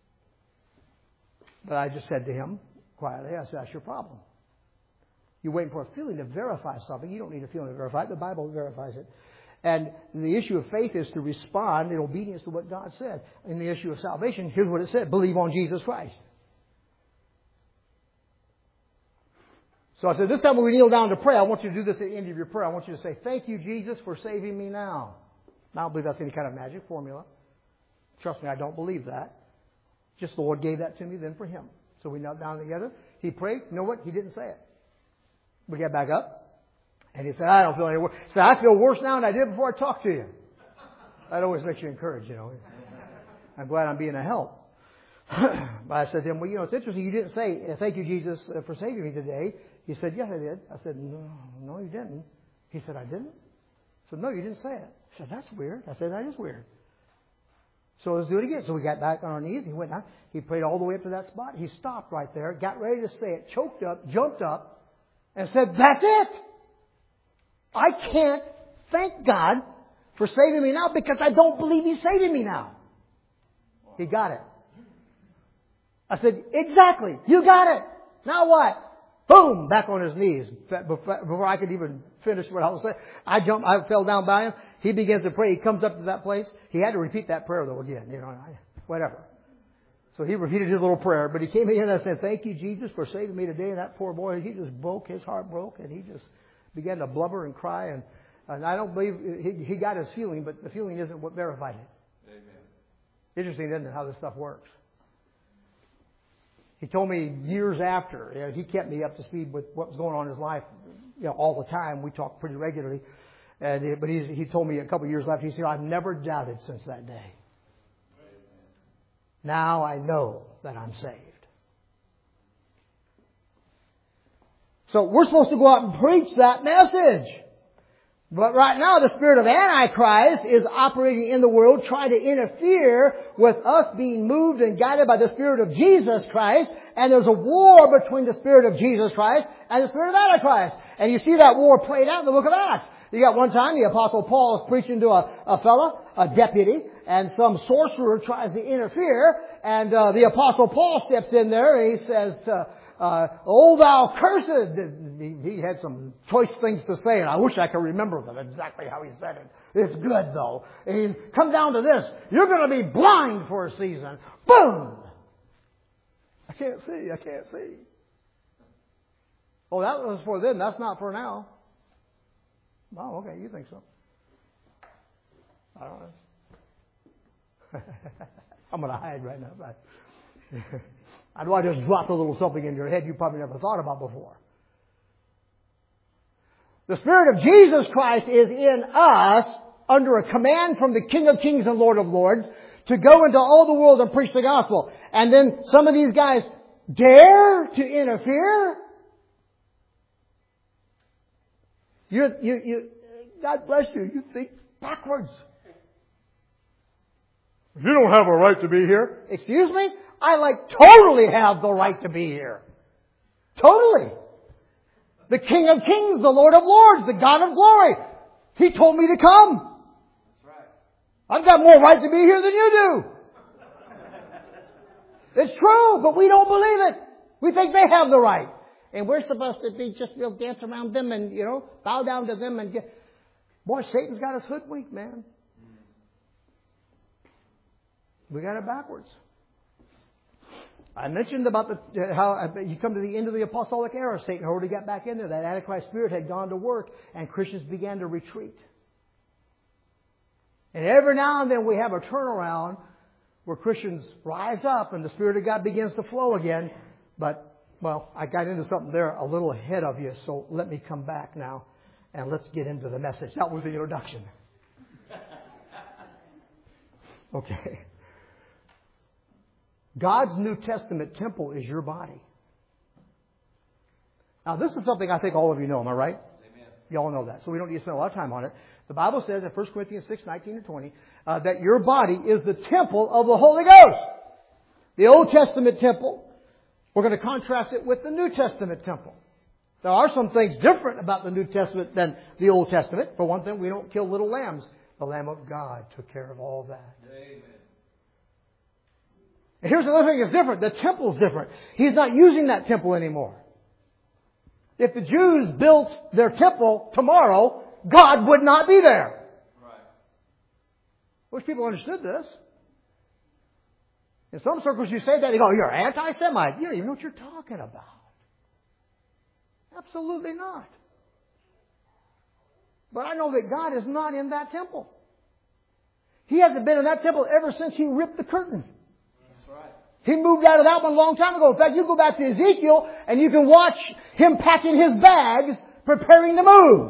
But I just said to him quietly, I said, that's your problem. You're waiting for a feeling to verify something. You don't need a feeling to verify it. The Bible verifies it. And the issue of faith is to respond in obedience to what God said. In the issue of salvation, here's what it said. Believe on Jesus Christ. So I said, this time when we kneel down to pray, I want you to do this at the end of your prayer. I want you to say, thank you, Jesus, for saving me now. I don't believe that's any kind of magic formula. Trust me, I don't believe that. Just the Lord gave that to me, then for Him. So we knelt down together. He prayed. You know what? He didn't say it. We got back up. And he said, I don't feel any worse. He said, I feel worse now than I did before I talked to you. That always makes you encouraged, you know. I'm glad I'm being a help. But I said to him, well, you know, it's interesting. You didn't say, thank you, Jesus, for saving me today. He said, yes, I did. I said, no, you didn't. He said, I didn't? I said, no, you didn't say it. He said, that's weird. I said, that is weird. So let's do it again. So we got back on our knees. He went down. He prayed all the way up to that spot. He stopped right there, got ready to say it, choked up, jumped up, and said, that's it. I can't thank God for saving me now because I don't believe He's saving me now. He got it. I said, exactly. You got it. Now what? Boom! Back on his knees. Before I could even finish what I was saying, I fell down by him. He begins to pray. He comes up to that place. He had to repeat that prayer though again. You know, whatever. So he repeated his little prayer. But he came in and I said, thank you, Jesus, for saving me today. And that poor boy, he just broke. His heart broke. And he just began to blubber and cry. And I don't believe he got his feeling, but the feeling isn't what verified it. Amen. Interesting, isn't it, how this stuff works? He told me years after, you know, he kept me up to speed with what was going on in his life, you know, all the time. We talked pretty regularly. But he told me a couple of years after, he said, I've never doubted since that day. Now I know that I'm saved. So we're supposed to go out and preach that message. But right now the spirit of Antichrist is operating in the world, trying to interfere with us being moved and guided by the Spirit of Jesus Christ. And there's a war between the Spirit of Jesus Christ and the Spirit of Antichrist. And you see that war played out in the book of Acts. You got one time the Apostle Paul is preaching to a fella, a deputy, and some sorcerer tries to interfere. And the Apostle Paul steps in there and he says, "O thou cursed." He had some choice things to say, and I wish I could remember them exactly how he said it. It's good, though. And he come down to this. You're going to be blind for a season. Boom! I can't see. Oh, that was for then. That's not for now. Oh, okay. You think so. I don't know. I'm going to hide right now. I know I just dropped a little something in your head you probably never thought about before. The Spirit of Jesus Christ is in us under a command from the King of Kings and Lord of Lords to go into all the world and preach the gospel. And then some of these guys dare to interfere. God bless you. You think backwards. You don't have a right to be here. Excuse me? I totally have the right to be here. Totally. The King of Kings, the Lord of Lords, the God of glory. He told me to come. That's right. I've got more right to be here than you do. It's true, but we don't believe it. We think they have the right. And we're supposed to be just dance around them and, bow down to them and get... Boy, Satan's got us hoodwinked, man. We got it backwards. I mentioned about how you come to the end of the apostolic era. Satan already got back in there. That Antichrist spirit had gone to work and Christians began to retreat. And every now and then we have a turnaround where Christians rise up and the Spirit of God begins to flow again. But, I got into something there a little ahead of you, so let me come back now and let's get into the message. That was the introduction. Okay. God's New Testament temple is your body. Now, this is something I think all of you know. Am I right? Amen. You all know that, so we don't need to spend a lot of time on it. The Bible says in 1 Corinthians 6, 19 and 20, that your body is the temple of the Holy Ghost. The Old Testament temple, we're going to contrast it with the New Testament temple. There are some things different about the New Testament than the Old Testament. For one thing, we don't kill little lambs. The Lamb of God took care of all that. Amen. And here's another thing that's different. The temple's different. He's not using that temple anymore. If the Jews built their temple tomorrow, God would not be there. Right. Which people understood this. In some circles you say that, they go, you're anti-Semite. You don't even know what you're talking about. Absolutely not. But I know that God is not in that temple. He hasn't been in that temple ever since He ripped the curtain. That's right. He moved out of that one a long time ago. In fact, you go back to Ezekiel and you can watch him packing his bags, preparing to move.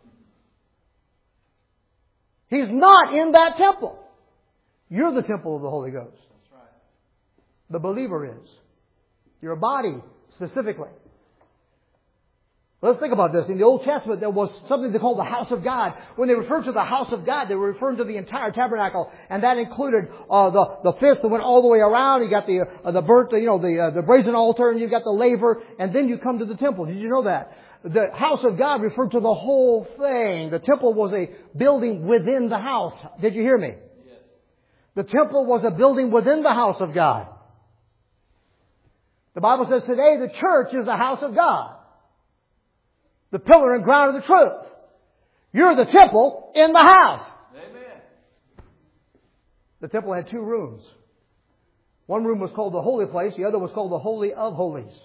He's not in that temple. You're the temple of the Holy Ghost. That's right. The believer is. Your body, specifically. Let's think about this. In the Old Testament, there was something they called the house of God. When they referred to the house of God, they were referring to the entire tabernacle, and that included the fist that went all the way around. You got the burnt, the brazen altar, and you got the laver, and then you come to the temple. Did you know that? The house of God referred to the whole thing. The temple was a building within the house. Did you hear me? Yes. The temple was a building within the house of God. The Bible says today the church is the house of God. The pillar and ground of the truth. You're the temple in the house. Amen. The temple had two rooms. One room was called the holy place. The other was called the Holy of Holies.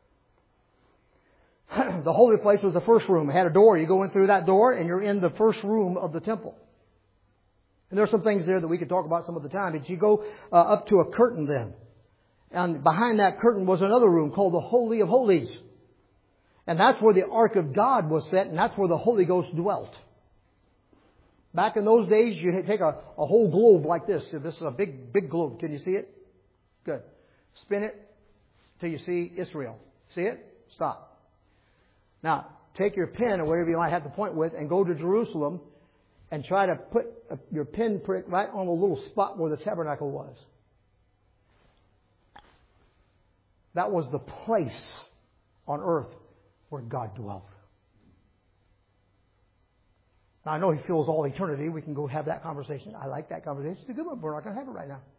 The holy place was the first room. It had a door. You go in through that door and you're in the first room of the temple. And there are some things there that we could talk about some of the time. But you go up to a curtain then. And behind that curtain was another room called the Holy of Holies. And that's where the Ark of God was set, and that's where the Holy Ghost dwelt. Back in those days, you take a whole globe like this. This is a big globe. Can you see it? Good. Spin it till you see Israel. See it? Stop. Now, take your pen or whatever you might have to point with and go to Jerusalem and try to put your pinprick right on the little spot where the tabernacle was. That was the place on earth where God dwelt. Now, I know He fills all eternity. We can go have that conversation. I like that conversation. It's a good one, but we're not going to have it right now.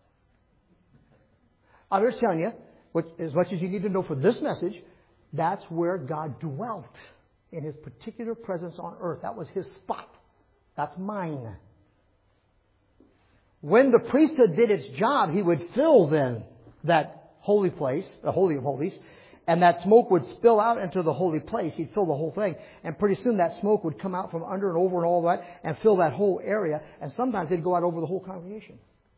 I'm just telling you, as much as you need to know for this message, that's where God dwelt in His particular presence on earth. That was His spot. That's mine. When the priesthood did its job, He would fill then that holy place, the Holy of Holies, and that smoke would spill out into the holy place. He'd fill the whole thing. And pretty soon that smoke would come out from under and over and all that and fill that whole area. And sometimes it'd go out over the whole congregation.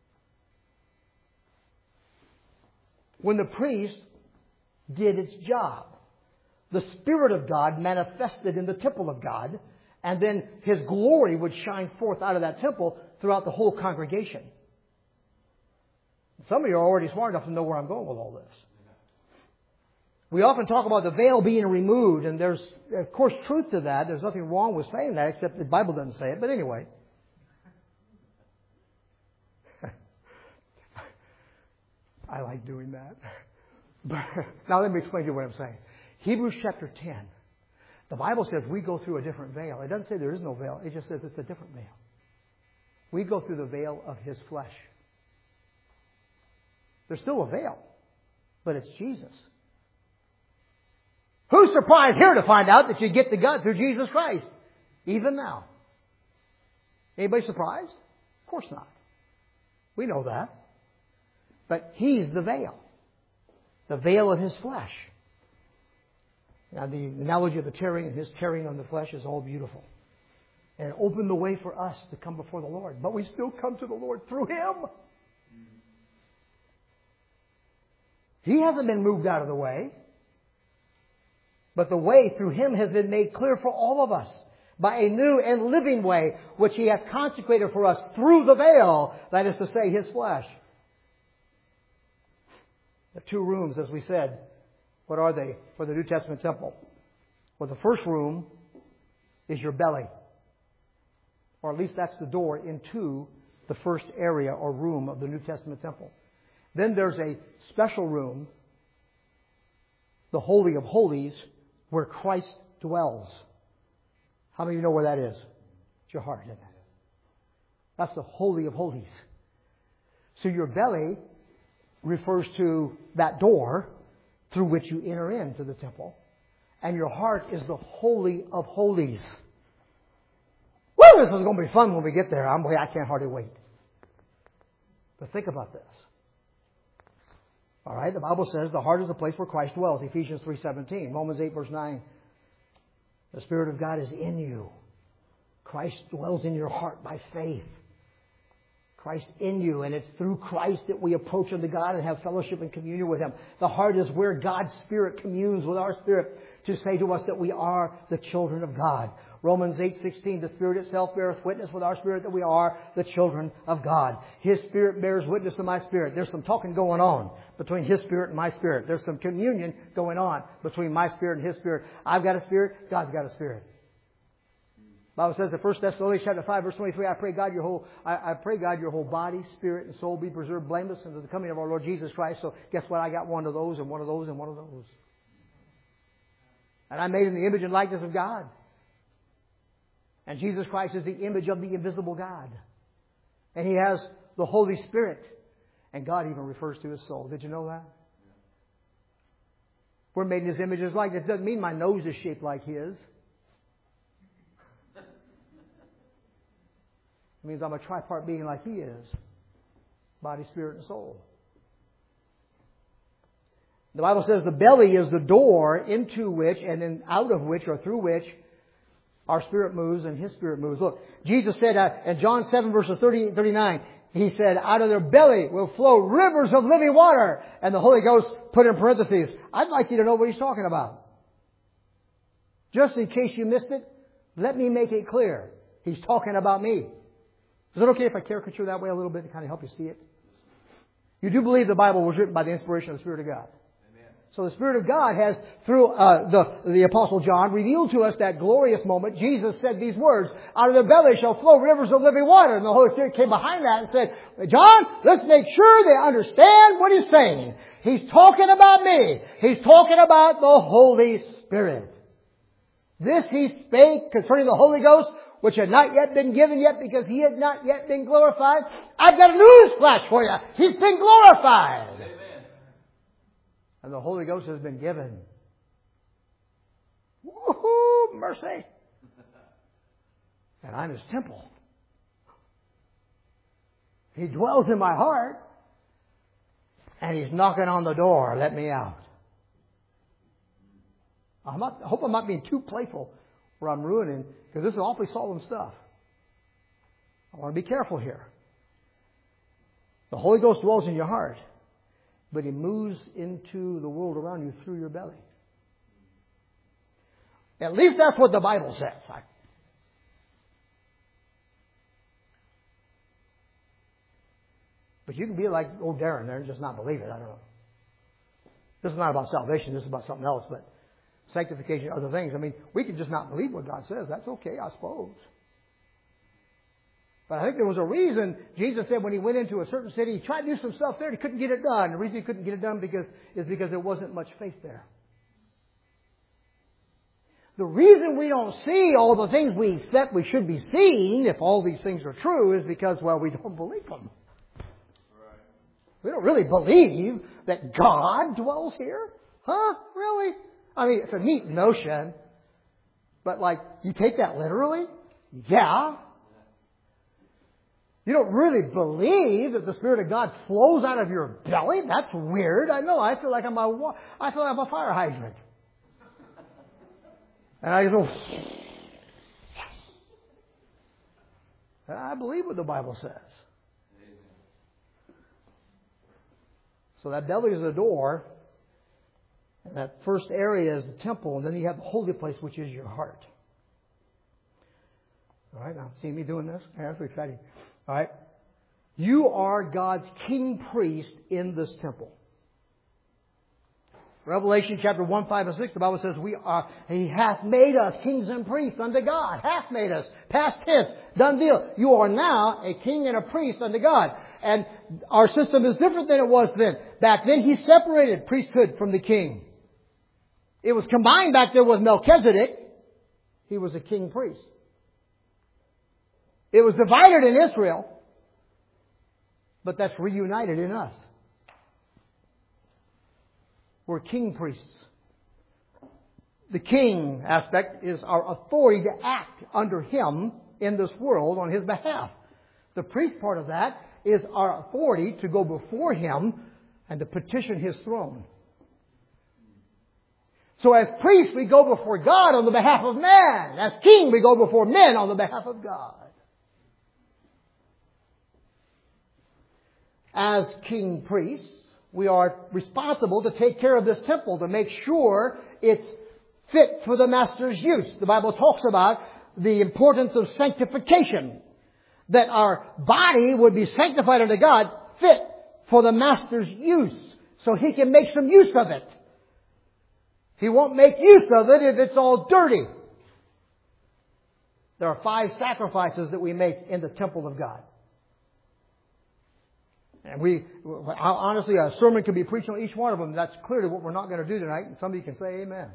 When the priest did its job, the Spirit of God manifested in the temple of God, and then His glory would shine forth out of that temple throughout the whole congregation. Some of you are already smart enough to know where I'm going with all this. We often talk about the veil being removed, and there's, of course, truth to that. There's nothing wrong with saying that, except the Bible doesn't say it. But anyway. I like doing that. But now let me explain to you what I'm saying. Hebrews chapter 10. The Bible says we go through a different veil. It doesn't say there is no veil. It just says it's a different veil. We go through the veil of His flesh. There's still a veil, but it's Jesus. Who's surprised here to find out that you get to God through Jesus Christ? Even now. Anybody surprised? Of course not. We know that. But He's the veil. The veil of His flesh. Now the analogy of the tearing and His tearing on the flesh is all beautiful. And it opened the way for us to come before the Lord. But we still come to the Lord through Him. He hasn't been moved out of the way. But the way through Him has been made clear for all of us by a new and living way, which He hath consecrated for us through the veil, that is to say, His flesh. The two rooms, as we said, what are they for the New Testament temple? Well, the first room is your belly. Or at least that's the door into the first area or room of the New Testament temple. Then there's a special room, the Holy of Holies, where Christ dwells. How many of you know where that is? It's your heart, isn't it? That's the Holy of Holies. So your belly refers to that door through which you enter into the temple. And your heart is the Holy of Holies. Woo! This is going to be fun when we get there. I can't hardly wait. But think about this. All right, the Bible says the heart is the place where Christ dwells. Ephesians 3:17, Romans 8 verse 9. The Spirit of God is in you. Christ dwells in your heart by faith. Christ in you, and it's through Christ that we approach unto God and have fellowship and communion with Him. The heart is where God's Spirit communes with our spirit to say to us that we are the children of God. Romans 8:16, the Spirit itself beareth witness with our spirit that we are the children of God. His Spirit bears witness to my spirit. There's some talking going on between His Spirit and my spirit. There's some communion going on between my spirit and His Spirit. I've got a spirit. God's got a spirit. The Bible says in 1 Thessalonians chapter 5 verse 23, I pray God your whole body, spirit, and soul be preserved blameless unto the coming of our Lord Jesus Christ. So guess what? I got one of those and one of those and one of those. And I'm made in the image and likeness of God. And Jesus Christ is the image of the invisible God. And He has the Holy Spirit. And God even refers to His soul. Did you know that? We're made in His image and likeness. It doesn't mean my nose is shaped like His. It means I'm a tripart being like He is. Body, spirit, and soul. The Bible says the belly is the door into which and then out of which or through which our spirit moves and His Spirit moves. Look, Jesus said in John 7 verses 38 and 39, He said, out of their belly will flow rivers of living water. And the Holy Ghost put in parentheses, I'd like you to know what He's talking about. Just in case you missed it, let me make it clear. He's talking about me. Is it okay if I caricature that way a little bit to kind of help you see it? You do believe the Bible was written by the inspiration of the Spirit of God. Amen. So the Spirit of God has, through the Apostle John, revealed to us that glorious moment. Jesus said these words, out of their belly shall flow rivers of living water. And the Holy Spirit came behind that and said, John, let's make sure they understand what He's saying. He's talking about me. He's talking about the Holy Spirit. This He spake concerning the Holy Ghost, which had not yet been given yet because He had not yet been glorified. I've got a news flash for you. He's been glorified. Amen. And the Holy Ghost has been given. Woohoo! Mercy. And I'm His temple. He dwells in my heart. And He's knocking on the door. Let me out. I hope I'm not being too playful where I'm ruining, because this is awfully solemn stuff. I want to be careful here. The Holy Ghost dwells in your heart, but He moves into the world around you through your belly. At least that's what the Bible says. But you can be like old Darren there and just not believe it. I don't know. This is not about salvation. This is about something else. But sanctification, other things. I mean, we can just not believe what God says. That's okay, I suppose. But I think there was a reason Jesus said when He went into a certain city, He tried to do some stuff there, He couldn't get it done. The reason He couldn't get it done is because there wasn't much faith there. The reason we don't see all the things we expect we should be seeing, if all these things are true, is because, well, we don't believe them. Right. We don't really believe that God dwells here. Huh? Really? I mean, it's a neat notion. But like, you take that literally? Yeah. You don't really believe that the Spirit of God flows out of your belly? That's weird. I know. I feel like I'm a fire hydrant. And I go, I believe what the Bible says. So that belly is the door. And that first area is the temple. And then you have the holy place, which is your heart. All right, now, see me doing this? Yeah, that's exciting. All right. You are God's king priest in this temple. Revelation chapter 1, 5, and 6, the Bible says He hath made us kings and priests unto God. Hath made us. Past tense. Done deal. You are now a king and a priest unto God. And our system is different than it was then. Back then He separated priesthood from the king. It was combined back there with Melchizedek. He was a king priest. It was divided in Israel. But that's reunited in us. We're king priests. The king aspect is our authority to act under Him in this world on His behalf. The priest part of that is our authority to go before Him and to petition His throne. So as priests, we go before God on the behalf of man. As king, we go before men on the behalf of God. As king priests, we are responsible to take care of this temple, to make sure it's fit for the Master's use. The Bible talks about the importance of sanctification. That our body would be sanctified unto God, fit for the Master's use. So He can make some use of it. He won't make use of it if it's all dirty. There are 5 sacrifices that we make in the temple of God. And honestly, a sermon can be preached on each one of them. That's clearly what we're not going to do tonight. And some of you can say amen.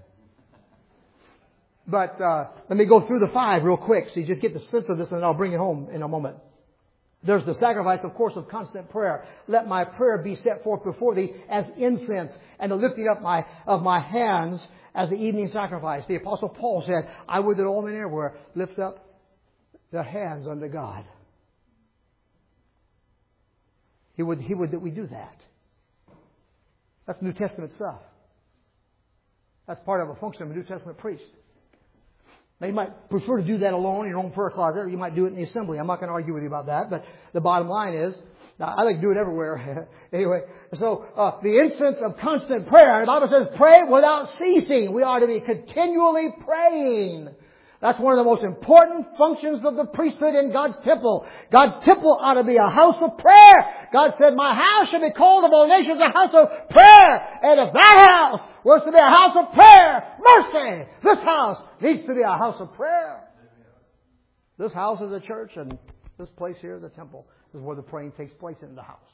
But let me go through the 5 real quick so you just get the sense of this, and then I'll bring it home in a moment. There's the sacrifice, of course, of constant prayer. Let my prayer be set forth before Thee as incense, and the lifting up of my hands as the evening sacrifice. The Apostle Paul said, I would that all men everywhere lift up their hands unto God. He would that we do that. That's New Testament stuff. That's part of a function of a New Testament priest. Now you might prefer to do that alone in your own prayer closet, or you might do it in the assembly. I'm not going to argue with you about that, but the bottom line is, now I like to do it everywhere. Anyway, so the incense of constant prayer. The Bible says pray without ceasing. We are to be continually praying. That's one of the most important functions of the priesthood in God's temple. God's temple ought to be a house of prayer. God said, my house shall be called of all nations a house of prayer. And if that house was to be a house of prayer, mercy, this house needs to be a house of prayer. This house is a church, and this place here, the temple, is where the praying takes place in the house.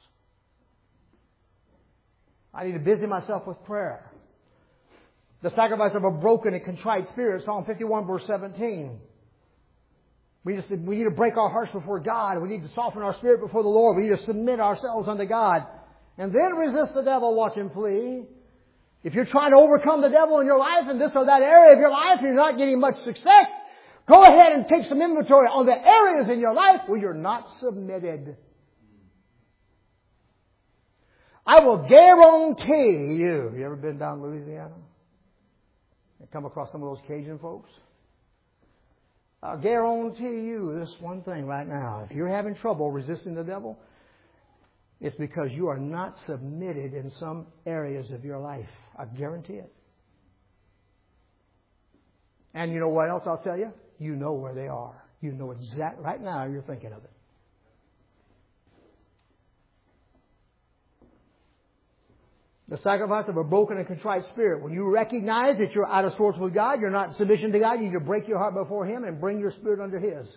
I need to busy myself with prayer. The sacrifice of a broken and contrite spirit, Psalm 51 verse 17. We need to break our hearts before God. We need to soften our spirit before the Lord. We need to submit ourselves unto God. And then resist the devil, watch him flee. If you're trying to overcome the devil in your life, in this or that area of your life, you're not getting much success, go ahead and take some inventory on the areas in your life where you're not submitted. I will guarantee you. You ever been down Louisiana? And come across some of those Cajun folks? I'll guarantee you this one thing right now. If you're having trouble resisting the devil, it's because you are not submitted in some areas of your life. I guarantee it. And you know what else I'll tell you? You know where they are. You know exactly. Right now you're thinking of it. The sacrifice of a broken and contrite spirit. When you recognize that you're out of sorts with God, you're not in submission to God, you need to break your heart before Him and bring your spirit under His.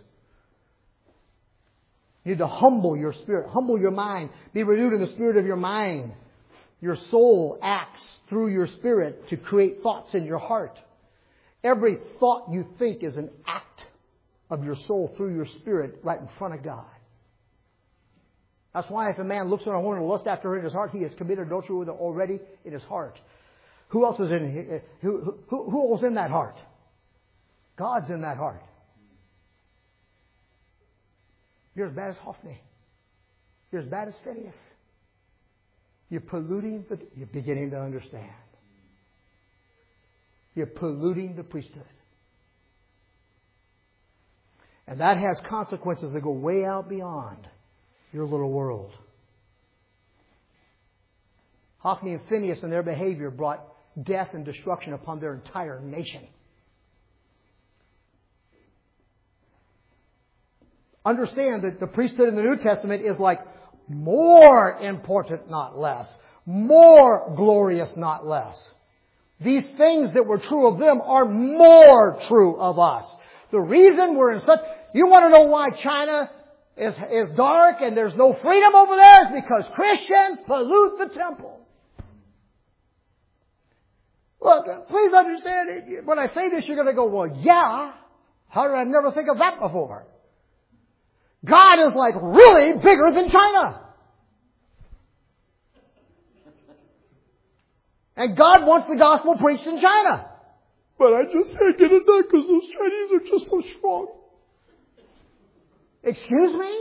You need to humble your spirit, humble your mind, be renewed in the spirit of your mind. Your soul acts through your spirit to create thoughts in your heart. Every thought you think is an act of your soul through your spirit right in front of God. That's why if a man looks on a woman and lusts after her in his heart, he has committed adultery with her already in his heart. Who else is in? Who else in that heart? God's in that heart. You're as bad as Hophni. You're as bad as Phineas. You're polluting. You're beginning to understand. You're polluting the priesthood. And that has consequences that go way out beyond your little world. Hophni and Phinehas and their behavior brought death and destruction upon their entire nation. Understand that the priesthood in the New Testament is like more important, not less. More glorious, not less. These things that were true of them are more true of us. The reason we're in such... You want to know why China is dark and there's no freedom over there? It's because Christians pollute the temple. Look, please understand it. When I say this, you're going to go, well, yeah. How did I never think of that before? God is like really bigger than China. And God wants the gospel preached in China. But I just can't get it done because those Chinese are just so strong. Excuse me?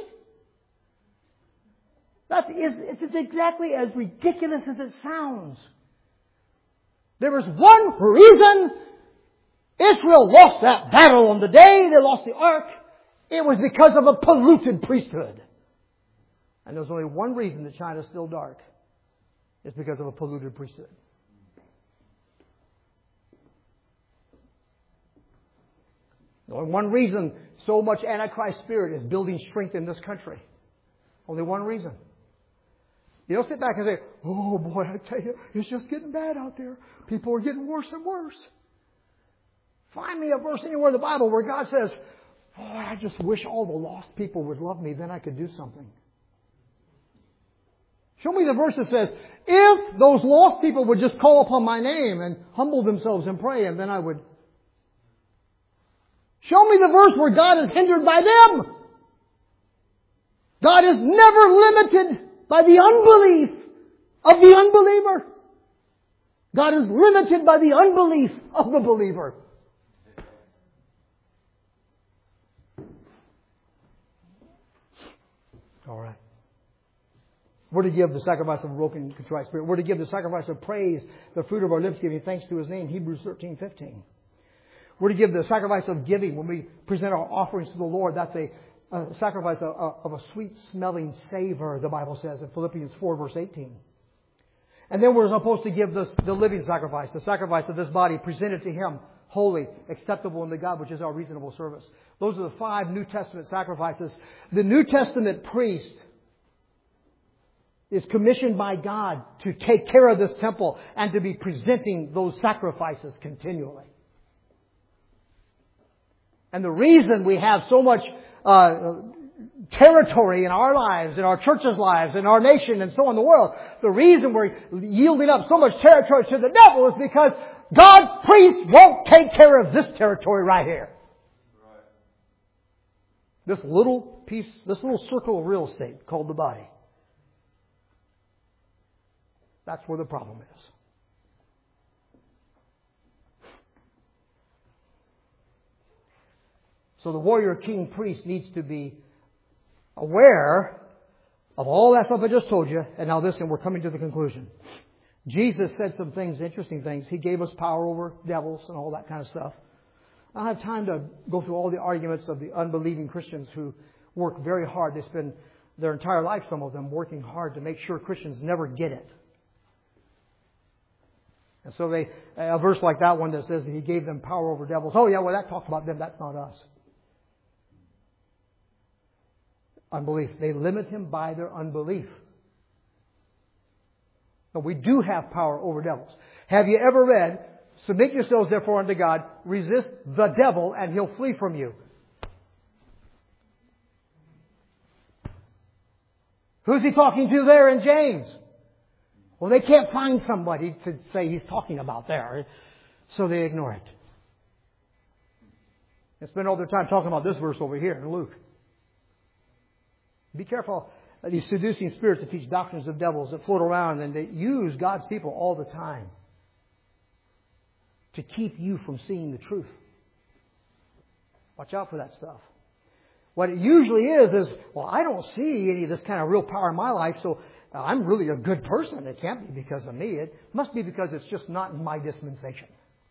It's exactly as ridiculous as it sounds. There was one reason Israel lost that battle on the day they lost the ark. It was because of a polluted priesthood. And there's only one reason that China's still dark. It's because of a polluted priesthood. Only one reason so much Antichrist spirit is building strength in this country. Only one reason. You don't sit back and say, oh boy, I tell you, it's just getting bad out there. People are getting worse and worse. Find me a verse anywhere in the Bible where God says, boy, I just wish all the lost people would love me, then I could do something. Show me the verse that says, if those lost people would just call upon my name and humble themselves and pray, and then I would... Show me the verse where God is hindered by them. God is never limited by the unbelief of the unbeliever. God is limited by the unbelief of the believer. All right. We're to give the sacrifice of a broken and contrite spirit. We're to give the sacrifice of praise, the fruit of our lips, giving thanks to His name. Hebrews 13:15. We're to give the sacrifice of giving when we present our offerings to the Lord. That's a sacrifice of a sweet-smelling savor, the Bible says in Philippians 4, verse 18. And then we're supposed to give the living sacrifice, the sacrifice of this body presented to Him, holy, acceptable unto God, which is our reasonable service. Those are the 5 New Testament sacrifices. The New Testament priest is commissioned by God to take care of this temple and to be presenting those sacrifices continually. And the reason we have so much territory in our lives, in our churches' lives, in our nation, and so on in the world, the reason we're yielding up so much territory to the devil is because God's priests won't take care of this territory right here. Right. This little piece, this little circle of real estate called the body. That's where the problem is. So the warrior king priest needs to be aware of all that stuff I just told you. And now listen, we're coming to the conclusion. Jesus said some things, interesting things. He gave us power over devils and all that kind of stuff. I don't have time to go through all the arguments of the unbelieving Christians who work very hard. They spend their entire life, some of them, working hard to make sure Christians never get it. And so a verse like that one that says that He gave them power over devils. Oh yeah, well that talks about them. That's not us. Unbelief. They limit Him by their unbelief. So we do have power over devils. Have you ever read, submit yourselves therefore unto God, resist the devil, and he'll flee from you? Who's he talking to there in James? Well, they can't find somebody to say he's talking about there, so they ignore it. They spend all their time talking about this verse over here in Luke. Be careful of these seducing spirits that teach doctrines of devils that float around and they use God's people all the time to keep you from seeing the truth. Watch out for that stuff. What it usually is, well, I don't see any of this kind of real power in my life, so I'm really a good person. It can't be because of me. It must be because it's just not in my dispensation.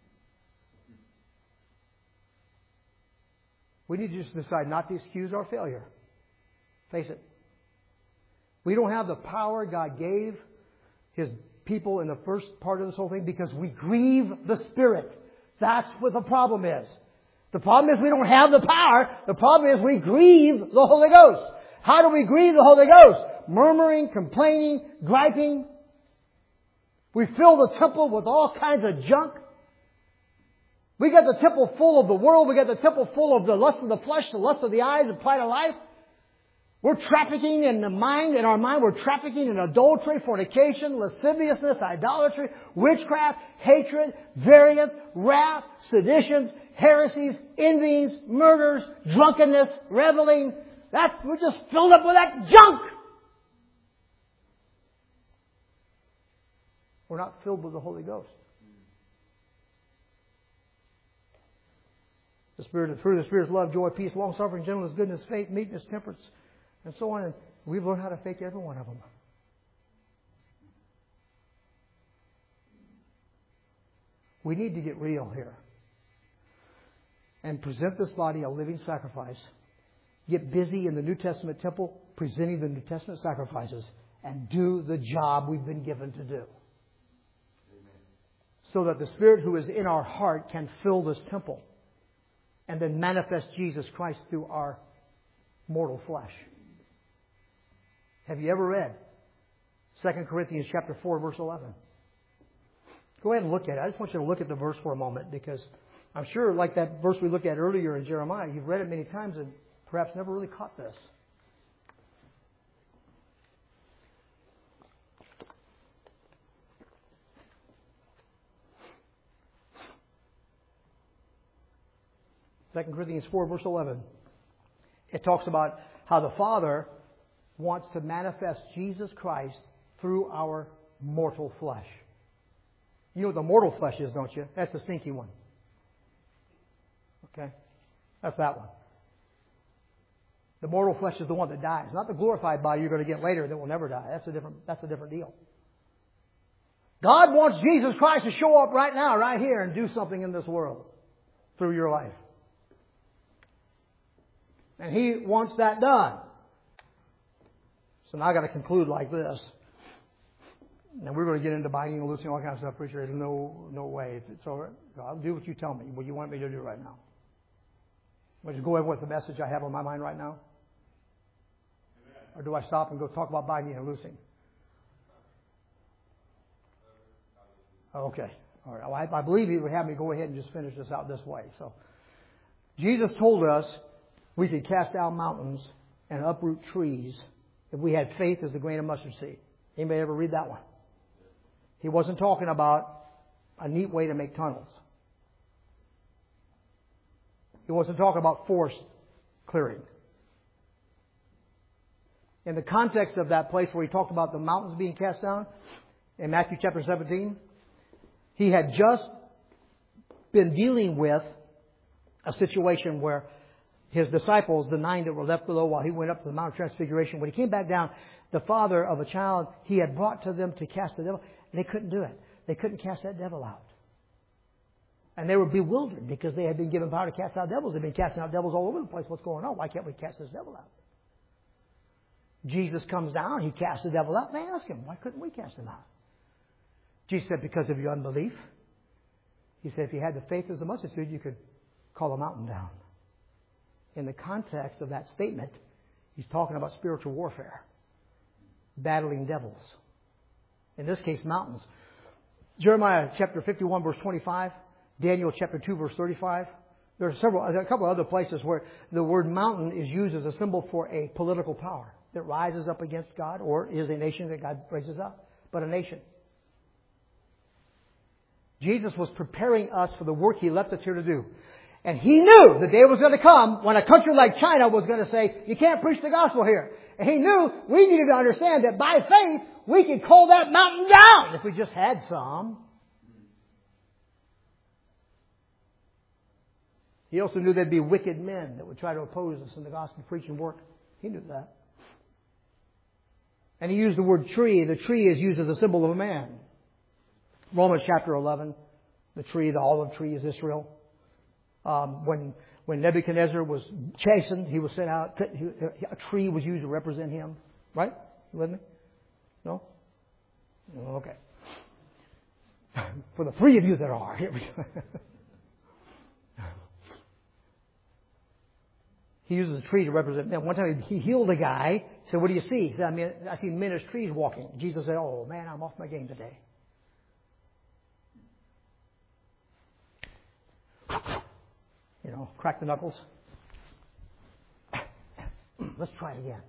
We need to just decide not to excuse our failure. Face it. We don't have the power God gave His people in the first part of this whole thing because we grieve the Spirit. That's what the problem is. The problem is we don't have the power. The problem is we grieve the Holy Ghost. How do we grieve the Holy Ghost? Murmuring, complaining, griping. We fill the temple with all kinds of junk. We got the temple full of the world. We got the temple full of the lust of the flesh, the lust of the eyes, the pride of life. We're trafficking in the mind, in our mind. We're trafficking in adultery, fornication, lasciviousness, idolatry, witchcraft, hatred, variance, wrath, seditions, heresies, envyings, murders, drunkenness, reveling. We're just filled up with that junk. We're not filled with the Holy Ghost. The fruit of the Spirit is love, joy, peace, long-suffering, gentleness, goodness, faith, meekness, temperance, and so on. And we've learned how to fake every one of them. We need to get real here. And present this body a living sacrifice. Get busy in the New Testament temple presenting the New Testament sacrifices. And do the job we've been given to do. So that the Spirit who is in our heart can fill this temple. And then manifest Jesus Christ through our mortal flesh. Have you ever read 2 Corinthians chapter 4, verse 11? Go ahead and look at it. I just want you to look at the verse for a moment because I'm sure like that verse we looked at earlier in Jeremiah, you've read it many times and perhaps never really caught this. Second Corinthians 4, verse 11. It talks about how the Father wants to manifest Jesus Christ through our mortal flesh. You know what the mortal flesh is, don't you? That's the stinky one. Okay? That's that one. The mortal flesh is the one that dies. Not the glorified body you're going to get later that will never die. That's a different deal. God wants Jesus Christ to show up right now, right here, and do something in this world through your life. And He wants that done. So now I've got to conclude like this. Now we're going to get into binding and loosing, all kinds of stuff. Preacher, there's no way. It's all right. I'll do what you tell me, what you want me to do right now. Will you go ahead with the message I have on my mind right now? Amen. Or do I stop and go talk about binding and loosing? Okay. All right. Well, I believe He would have me go ahead and just finish this out this way. So Jesus told us we could cast down mountains and uproot trees if we had faith as the grain of mustard seed. Anybody ever read that one? He wasn't talking about a neat way to make tunnels. He wasn't talking about forest clearing. In the context of that place where He talked about the mountains being cast down, in Matthew chapter 17, He had just been dealing with a situation where His disciples, the 9 that were left below while He went up to the Mount of Transfiguration, when He came back down, the father of a child He had brought to them to cast the devil, they couldn't do it. They couldn't cast that devil out. And they were bewildered because they had been given power to cast out devils. They've been casting out devils all over the place. What's going on? Why can't we cast this devil out? Jesus comes down. He casts the devil out. And they ask Him, why couldn't we cast him out? Jesus said, because of your unbelief. He said, if you had the faith as a mustard seed, you could call a mountain down. In the context of that statement, He's talking about spiritual warfare. Battling devils. In this case, mountains. Jeremiah chapter 51, verse 25. Daniel chapter 2, verse 35. There are a couple of other places where the word mountain is used as a symbol for a political power that rises up against God, or is a nation that God raises up, but a nation. Jesus was preparing us for the work He left us here to do. And He knew the day was going to come when a country like China was going to say, you can't preach the gospel here. And He knew we needed to understand that by faith, we could call that mountain down if we just had some. He also knew there'd be wicked men that would try to oppose us in the gospel preaching work. He knew that. And He used the word tree. The tree is used as a symbol of a man. Romans chapter 11, the tree, the olive tree is Israel. When Nebuchadnezzar was chastened, he was sent out. A tree was used to represent him. Right? You with me? No? Okay. For the three of you that are, here we go. He uses a tree to represent men. One time he healed a guy. He said, what do you see? He said, I see men as trees walking. Jesus said, oh man, I'm off my game today. You know, crack the knuckles. Let's try it again.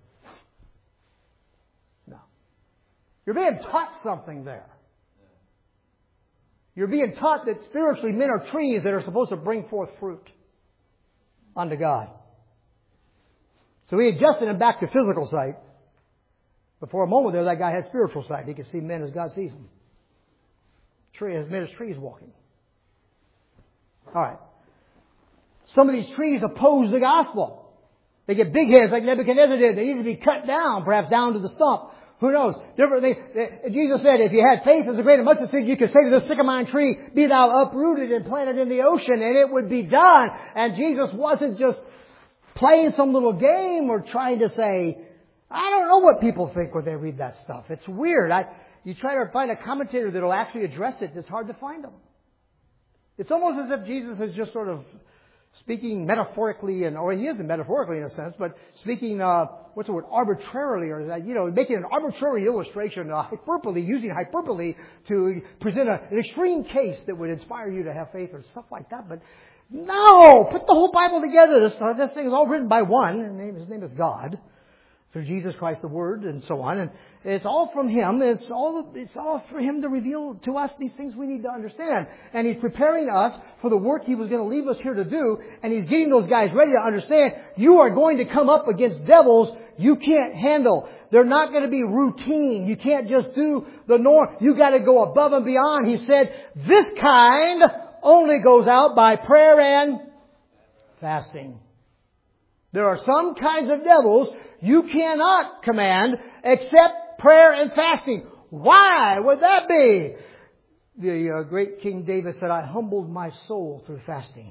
No. You're being taught something there. You're being taught that spiritually men are trees that are supposed to bring forth fruit unto God. So He adjusted him back to physical sight. But for a moment there, that guy had spiritual sight. He could see men as God sees them. Men as trees walking. All right. Some of these trees oppose the gospel. They get big heads like Nebuchadnezzar did. They need to be cut down, perhaps down to the stump. Who knows? Jesus said, if you had faith as a grain of mustard seed, you could say to this sycamore tree, be thou uprooted and planted in the ocean, and it would be done. And Jesus wasn't just playing some little game or trying to say, I don't know what people think when they read that stuff. It's weird. You try to find a commentator that will actually address it. It's hard to find them. It's almost as if Jesus is just sort of speaking metaphorically, or He isn't metaphorically in a sense, but speaking, arbitrarily, or making an arbitrary illustration, using hyperbole to present an extreme case that would inspire you to have faith or stuff like that. But no, put the whole Bible together. This thing is all written by one. His name is God. Through Jesus Christ the Word and so on. And it's all from Him. It's all for Him to reveal to us these things we need to understand. And He's preparing us for the work He was going to leave us here to do. And He's getting those guys ready to understand you are going to come up against devils you can't handle. They're not going to be routine. You can't just do the norm. You got to go above and beyond. He said, this kind only goes out by prayer and fasting. There are some kinds of devils you cannot command except prayer and fasting. Why would that be? The great King David said, I humbled my soul through fasting.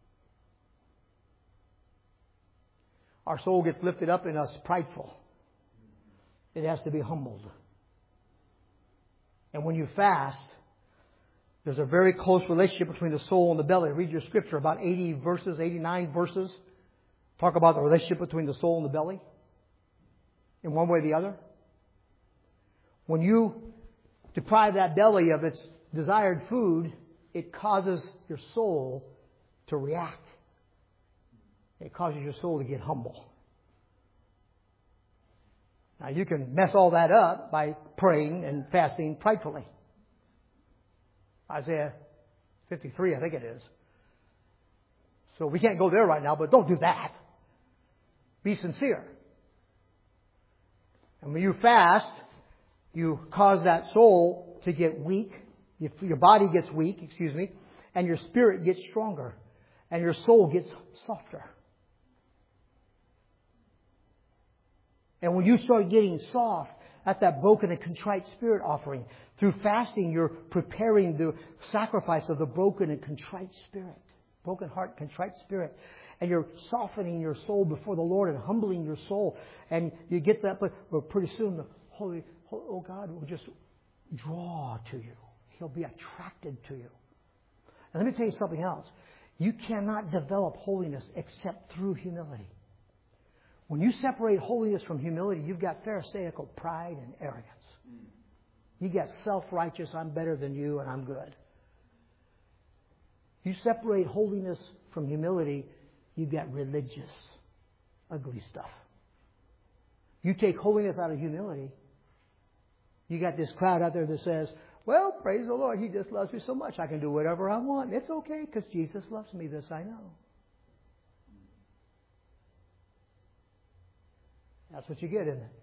Our soul gets lifted up in us prideful. It has to be humbled. And when you fast, there's a very close relationship between the soul and the belly. Read your scripture, about 89 verses. Talk about the relationship between the soul and the belly. In one way or the other. When you deprive that belly of its desired food, it causes your soul to react. It causes your soul to get humble. Now you can mess all that up by praying and fasting pridefully. Isaiah 53, I think it is. So we can't go there right now, but don't do that. Be sincere. And when you fast, you cause that soul to get weak. Your body gets weak, and your spirit gets stronger. And your soul gets softer. And when you start getting soft, that's that broken and contrite spirit offering. Through fasting, you're preparing the sacrifice of the broken and contrite spirit. Broken heart, contrite spirit. And you're softening your soul before the Lord and humbling your soul. And you get that, but pretty soon the Holy God will just draw to you. He'll be attracted to you. And let me tell you something else. You cannot develop holiness except through humility. When you separate holiness from humility, you've got pharisaical pride and arrogance. You got self-righteous, I'm better than you and I'm good. You separate holiness from humility, you got religious, ugly stuff. You take holiness out of humility, you got this crowd out there that says, well, praise the Lord, He just loves me so much, I can do whatever I want. It's okay because Jesus loves me, this I know. That's what you get, isn't it?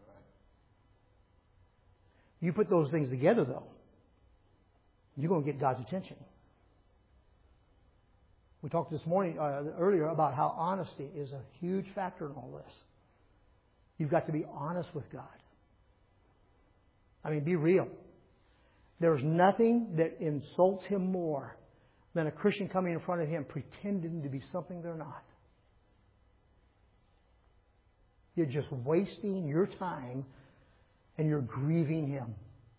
You put those things together, though, you're going to get God's attention. We talked this morning, earlier, about how honesty is a huge factor in all this. You've got to be honest with God. I mean, be real. There's nothing that insults Him more than a Christian coming in front of Him pretending to be something they're not. You're just wasting your time and you're grieving Him.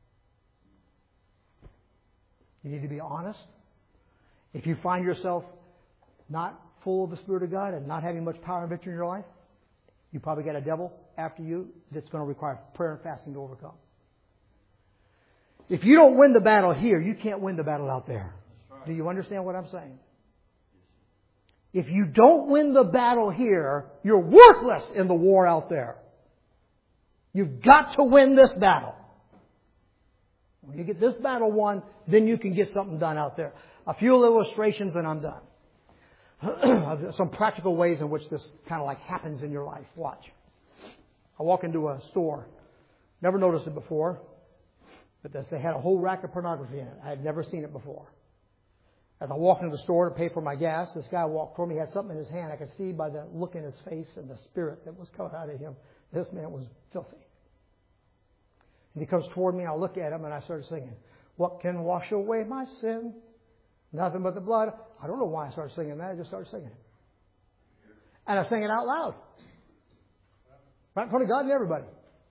You need to be honest. If you find yourself not full of the Spirit of God and not having much power and victory in your life, you probably got a devil after you that's going to require prayer and fasting to overcome. If you don't win the battle here, you can't win the battle out there. Right. Do you understand what I'm saying? If you don't win the battle here, you're worthless in the war out there. You've got to win this battle. When you get this battle won, then you can get something done out there. A few illustrations and I'm done. Some practical ways in which this kind of like happens in your life. Watch. I walk into a store. Never noticed it before. But they had a whole rack of pornography in it. I had never seen it before. As I walked into the store to pay for my gas, this guy walked for me. He had something in his hand. I could see by the look in his face and the spirit that was coming out of him. This man was filthy. And he comes toward me, and I look at him, and I started singing, "What can wash away my sin? Nothing but the blood." I don't know why I started singing that. I just started singing it. And I sang it out loud. Right in front of God and everybody.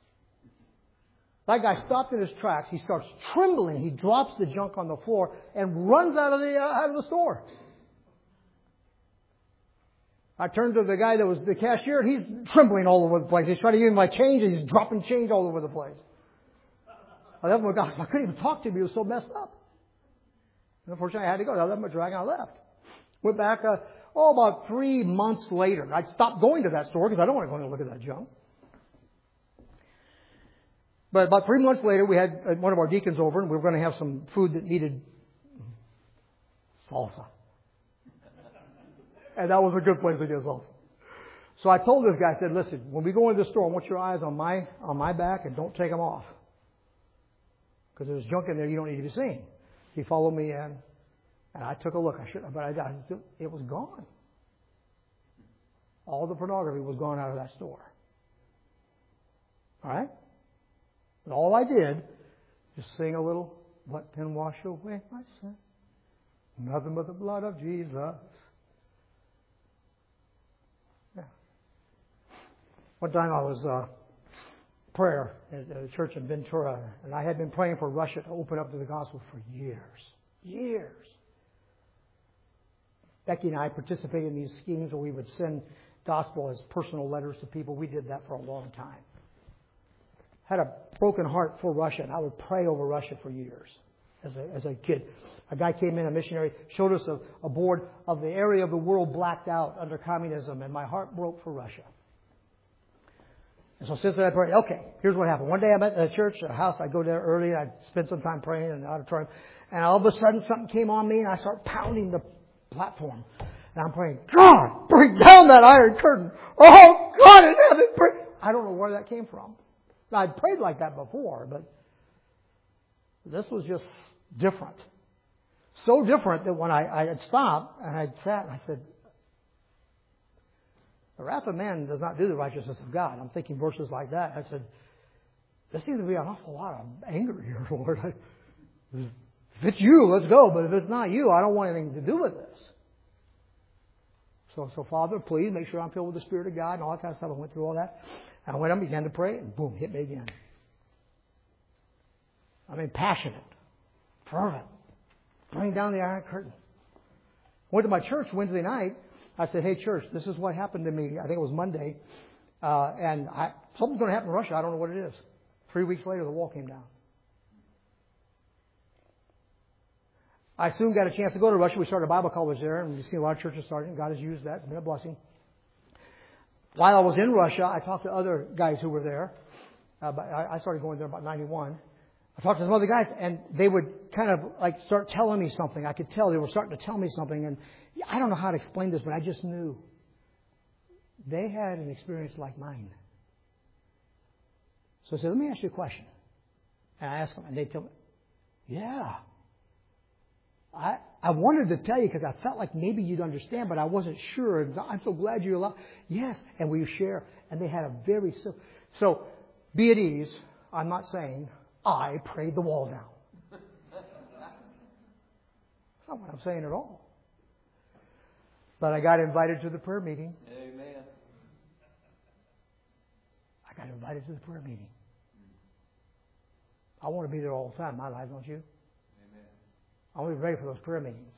That guy stopped in his tracks. He starts trembling. He drops the junk on the floor and runs out of the store. I turned to the guy that was the cashier, and he's trembling all over the place. He's trying to give me my change, and he's dropping change all over the place. I left my God. I couldn't even talk to him. He was so messed up. And unfortunately, I had to go. I left my drag, and I left. Went back, about 3 months later. I stopped going to that store because I don't want to go and look at that junk. But about 3 months later, we had one of our deacons over, and we were going to have some food that needed salsa. And that was a good place to get salsa. So I told this guy, I said, "Listen, when we go into the store, I want your eyes on my back, and don't take them off. Because there's junk in there you don't need to be seeing." He followed me in, and I took a look. It was gone. All the pornography was gone out of that store. All right? And all I did, just sing a little, "What can wash away my sin? Nothing but the blood of Jesus." Yeah. One time I was prayer at a church in Ventura, and I had been praying for Russia to open up to the gospel for years. Years. Becky and I participated in these schemes where we would send gospel as personal letters to people. We did that for a long time. Had a broken heart for Russia, and I would pray over Russia for years as a kid. A guy came in, a missionary, showed us a board of the area of the world blacked out under communism, and my heart broke for Russia. And so since then I prayed, okay, here's what happened. One day I'm at a church, a house, I'd go there early, and I'd spend some time praying in the auditorium, and all of a sudden something came on me, and I start pounding the platform. And I'm praying, "God, break down that iron curtain. Oh, God in heaven, break." I don't know where that came from. Now, I'd prayed like that before, but this was just different. So different that when I had stopped and I'd sat and I said, "The wrath of man does not do the righteousness of God." I'm thinking verses like that. I said, "There seems to be an awful lot of anger here, Lord. If it's you, let's go. But if it's not you, I don't want anything to do with this." So Father, please make sure I'm filled with the Spirit of God and all that kind of stuff. I went through all that. And I went up and began to pray, and boom, hit me again. I mean, passionate, fervent, bring down the iron curtain. Went to my church Wednesday night. I said, "Hey, church, this is what happened to me." I think it was Monday. And something's going to happen in Russia. I don't know what it is. 3 weeks later, the wall came down. I soon got a chance to go to Russia. We started a Bible college there, and we've seen a lot of churches starting. God has used that. It's been a blessing. While I was in Russia, I talked to other guys who were there. I started going there about 91. I talked to some other guys, and they would kind of like start telling me something. I could tell they were starting to tell me something, and I don't know how to explain this, but I just knew. They had an experience like mine. So I said, let me ask you a question. And I asked them, and they told me, yeah. I wanted to tell you because I felt like maybe you'd understand, but I wasn't sure. I'm so glad you allowed. Yes, and we share. And they had a very so be at ease. I'm not saying I prayed the wall down. That's not what I'm saying at all. But I got invited to the prayer meeting. Amen. I got invited to the prayer meeting. I want to be there all the time in my life, don't you? I want to be ready for those prayer meetings.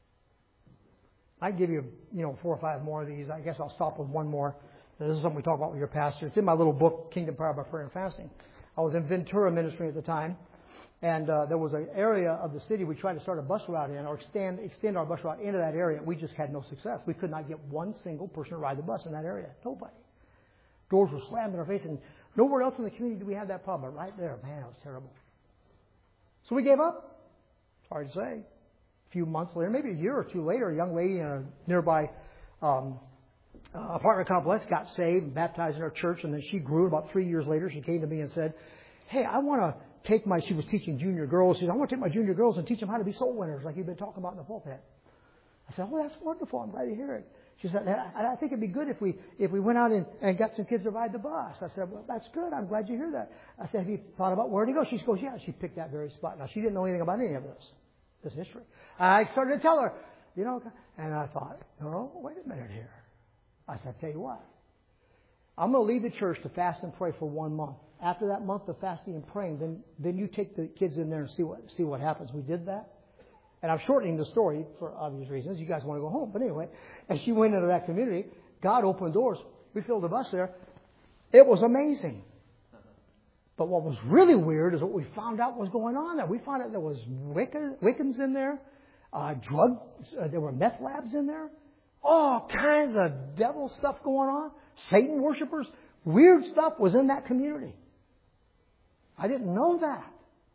I can give you, 4 or 5 more of these. I guess I'll stop with one more. This is something we talk about with your pastor. It's in my little book, Kingdom Power by Prayer and Fasting. I was in Ventura Ministry at the time, and there was an area of the city we tried to start a bus route in, or extend our bus route into that area. We just had no success. We could not get one single person to ride the bus in that area. Nobody. Doors were slammed in our face, and nowhere else in the community did we have that problem. But right there, man, it was terrible. So we gave up. It's hard to say. A few months later, maybe a year or two later, a young lady in a nearby apartment complex got saved and baptized in our church, and then she grew. About 3 years later, she came to me and said, hey, I want to take she was teaching junior girls. She said, I want to take my junior girls and teach them how to be soul winners like you've been talking about in the pulpit. I said, oh, that's wonderful. I'm glad to hear it. She said, I think it'd be good if we went out and got some kids to ride the bus. I said, well, that's good. I'm glad you hear that. I said, have you thought about where to go? She goes, yeah. She picked that very spot. Now, she didn't know anything about any of this history. I started to tell her, and I thought, no, wait a minute here. I said, I'll tell you what. I'm going to leave the church to fast and pray for 1 month. After that month of fasting and praying, then you take the kids in there and see what happens. We did that. And I'm shortening the story for obvious reasons. You guys want to go home. But anyway, as she went into that community, God opened doors. We filled the bus there. It was amazing. But what was really weird is what we found out was going on there. We found out there was Wiccans in there, there were meth labs in there, all kinds of devil stuff going on, Satan worshipers. Weird stuff was in that community. I didn't know that.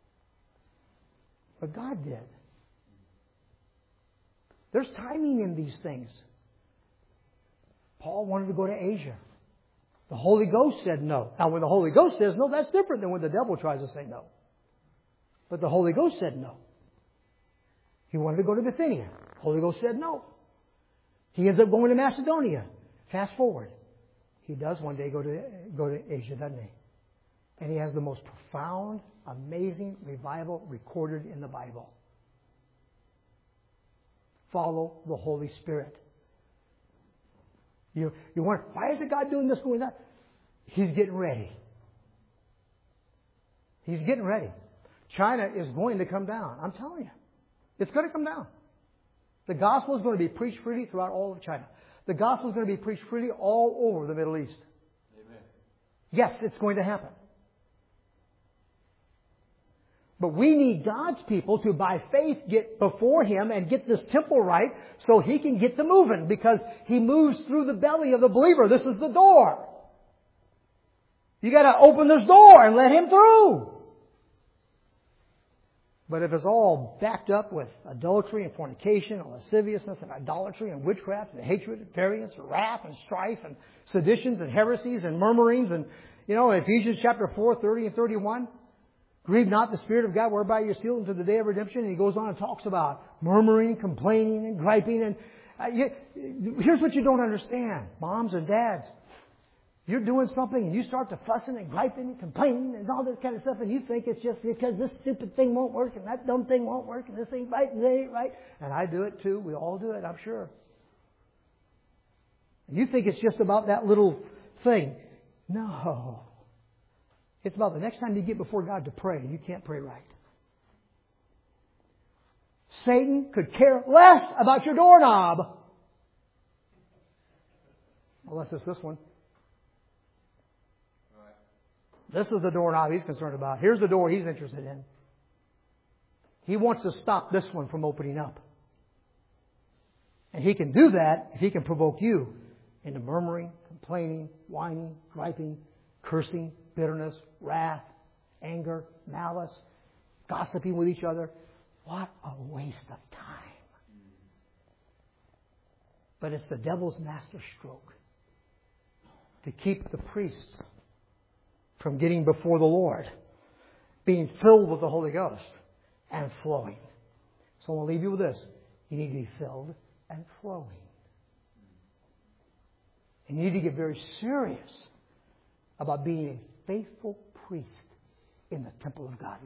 But God did. There's timing in these things. Paul wanted to go to Asia. The Holy Ghost said no. Now, when the Holy Ghost says no, that's different than when the devil tries to say no. But the Holy Ghost said no. He wanted to go to Bithynia. The Holy Ghost said no. He ends up going to Macedonia. Fast forward. He does one day go to Asia, doesn't he? And he has the most profound, amazing revival recorded in the Bible. Follow the Holy Spirit. You wonder, why is God doing this, doing that? He's getting ready. He's getting ready. China is going to come down. I'm telling you. It's going to come down. The gospel is going to be preached freely throughout all of China. The gospel is going to be preached freely all over the Middle East. Amen. Yes, it's going to happen. But we need God's people to, by faith, get before Him and get this temple right so He can get them moving, because He moves through the belly of the believer. This is the door. You got to open this door and let Him through. But if it's all backed up with adultery and fornication and lasciviousness and idolatry and witchcraft and hatred and variance and wrath and strife and seditions and heresies and murmurings and, Ephesians chapter 4, 30 and 31, grieve not the Spirit of God whereby you're sealed unto the day of redemption. And he goes on and talks about murmuring, complaining and griping. And here's what you don't understand, moms and dads. You're doing something and you start to fussing and griping and complaining and all this kind of stuff, and you think it's just because this stupid thing won't work and that dumb thing won't work and this ain't right and that ain't right. And I do it too. We all do it, I'm sure. And you think it's just about that little thing. No. It's about the next time you get before God to pray and you can't pray right. Satan could care less about your doorknob. Unless it's this one. This is the doorknob he's concerned about. Here's the door he's interested in. He wants to stop this one from opening up. And He can do that if He can provoke you into murmuring, complaining, whining, griping, cursing, bitterness, wrath, anger, malice, gossiping with each other. What a waste of time. But it's the devil's master stroke to keep the priests from getting before the Lord, being filled with the Holy Ghost and flowing. So I'll leave you with this. You need to be filled and flowing. And you need to get very serious about being a faithful priest in the temple of God.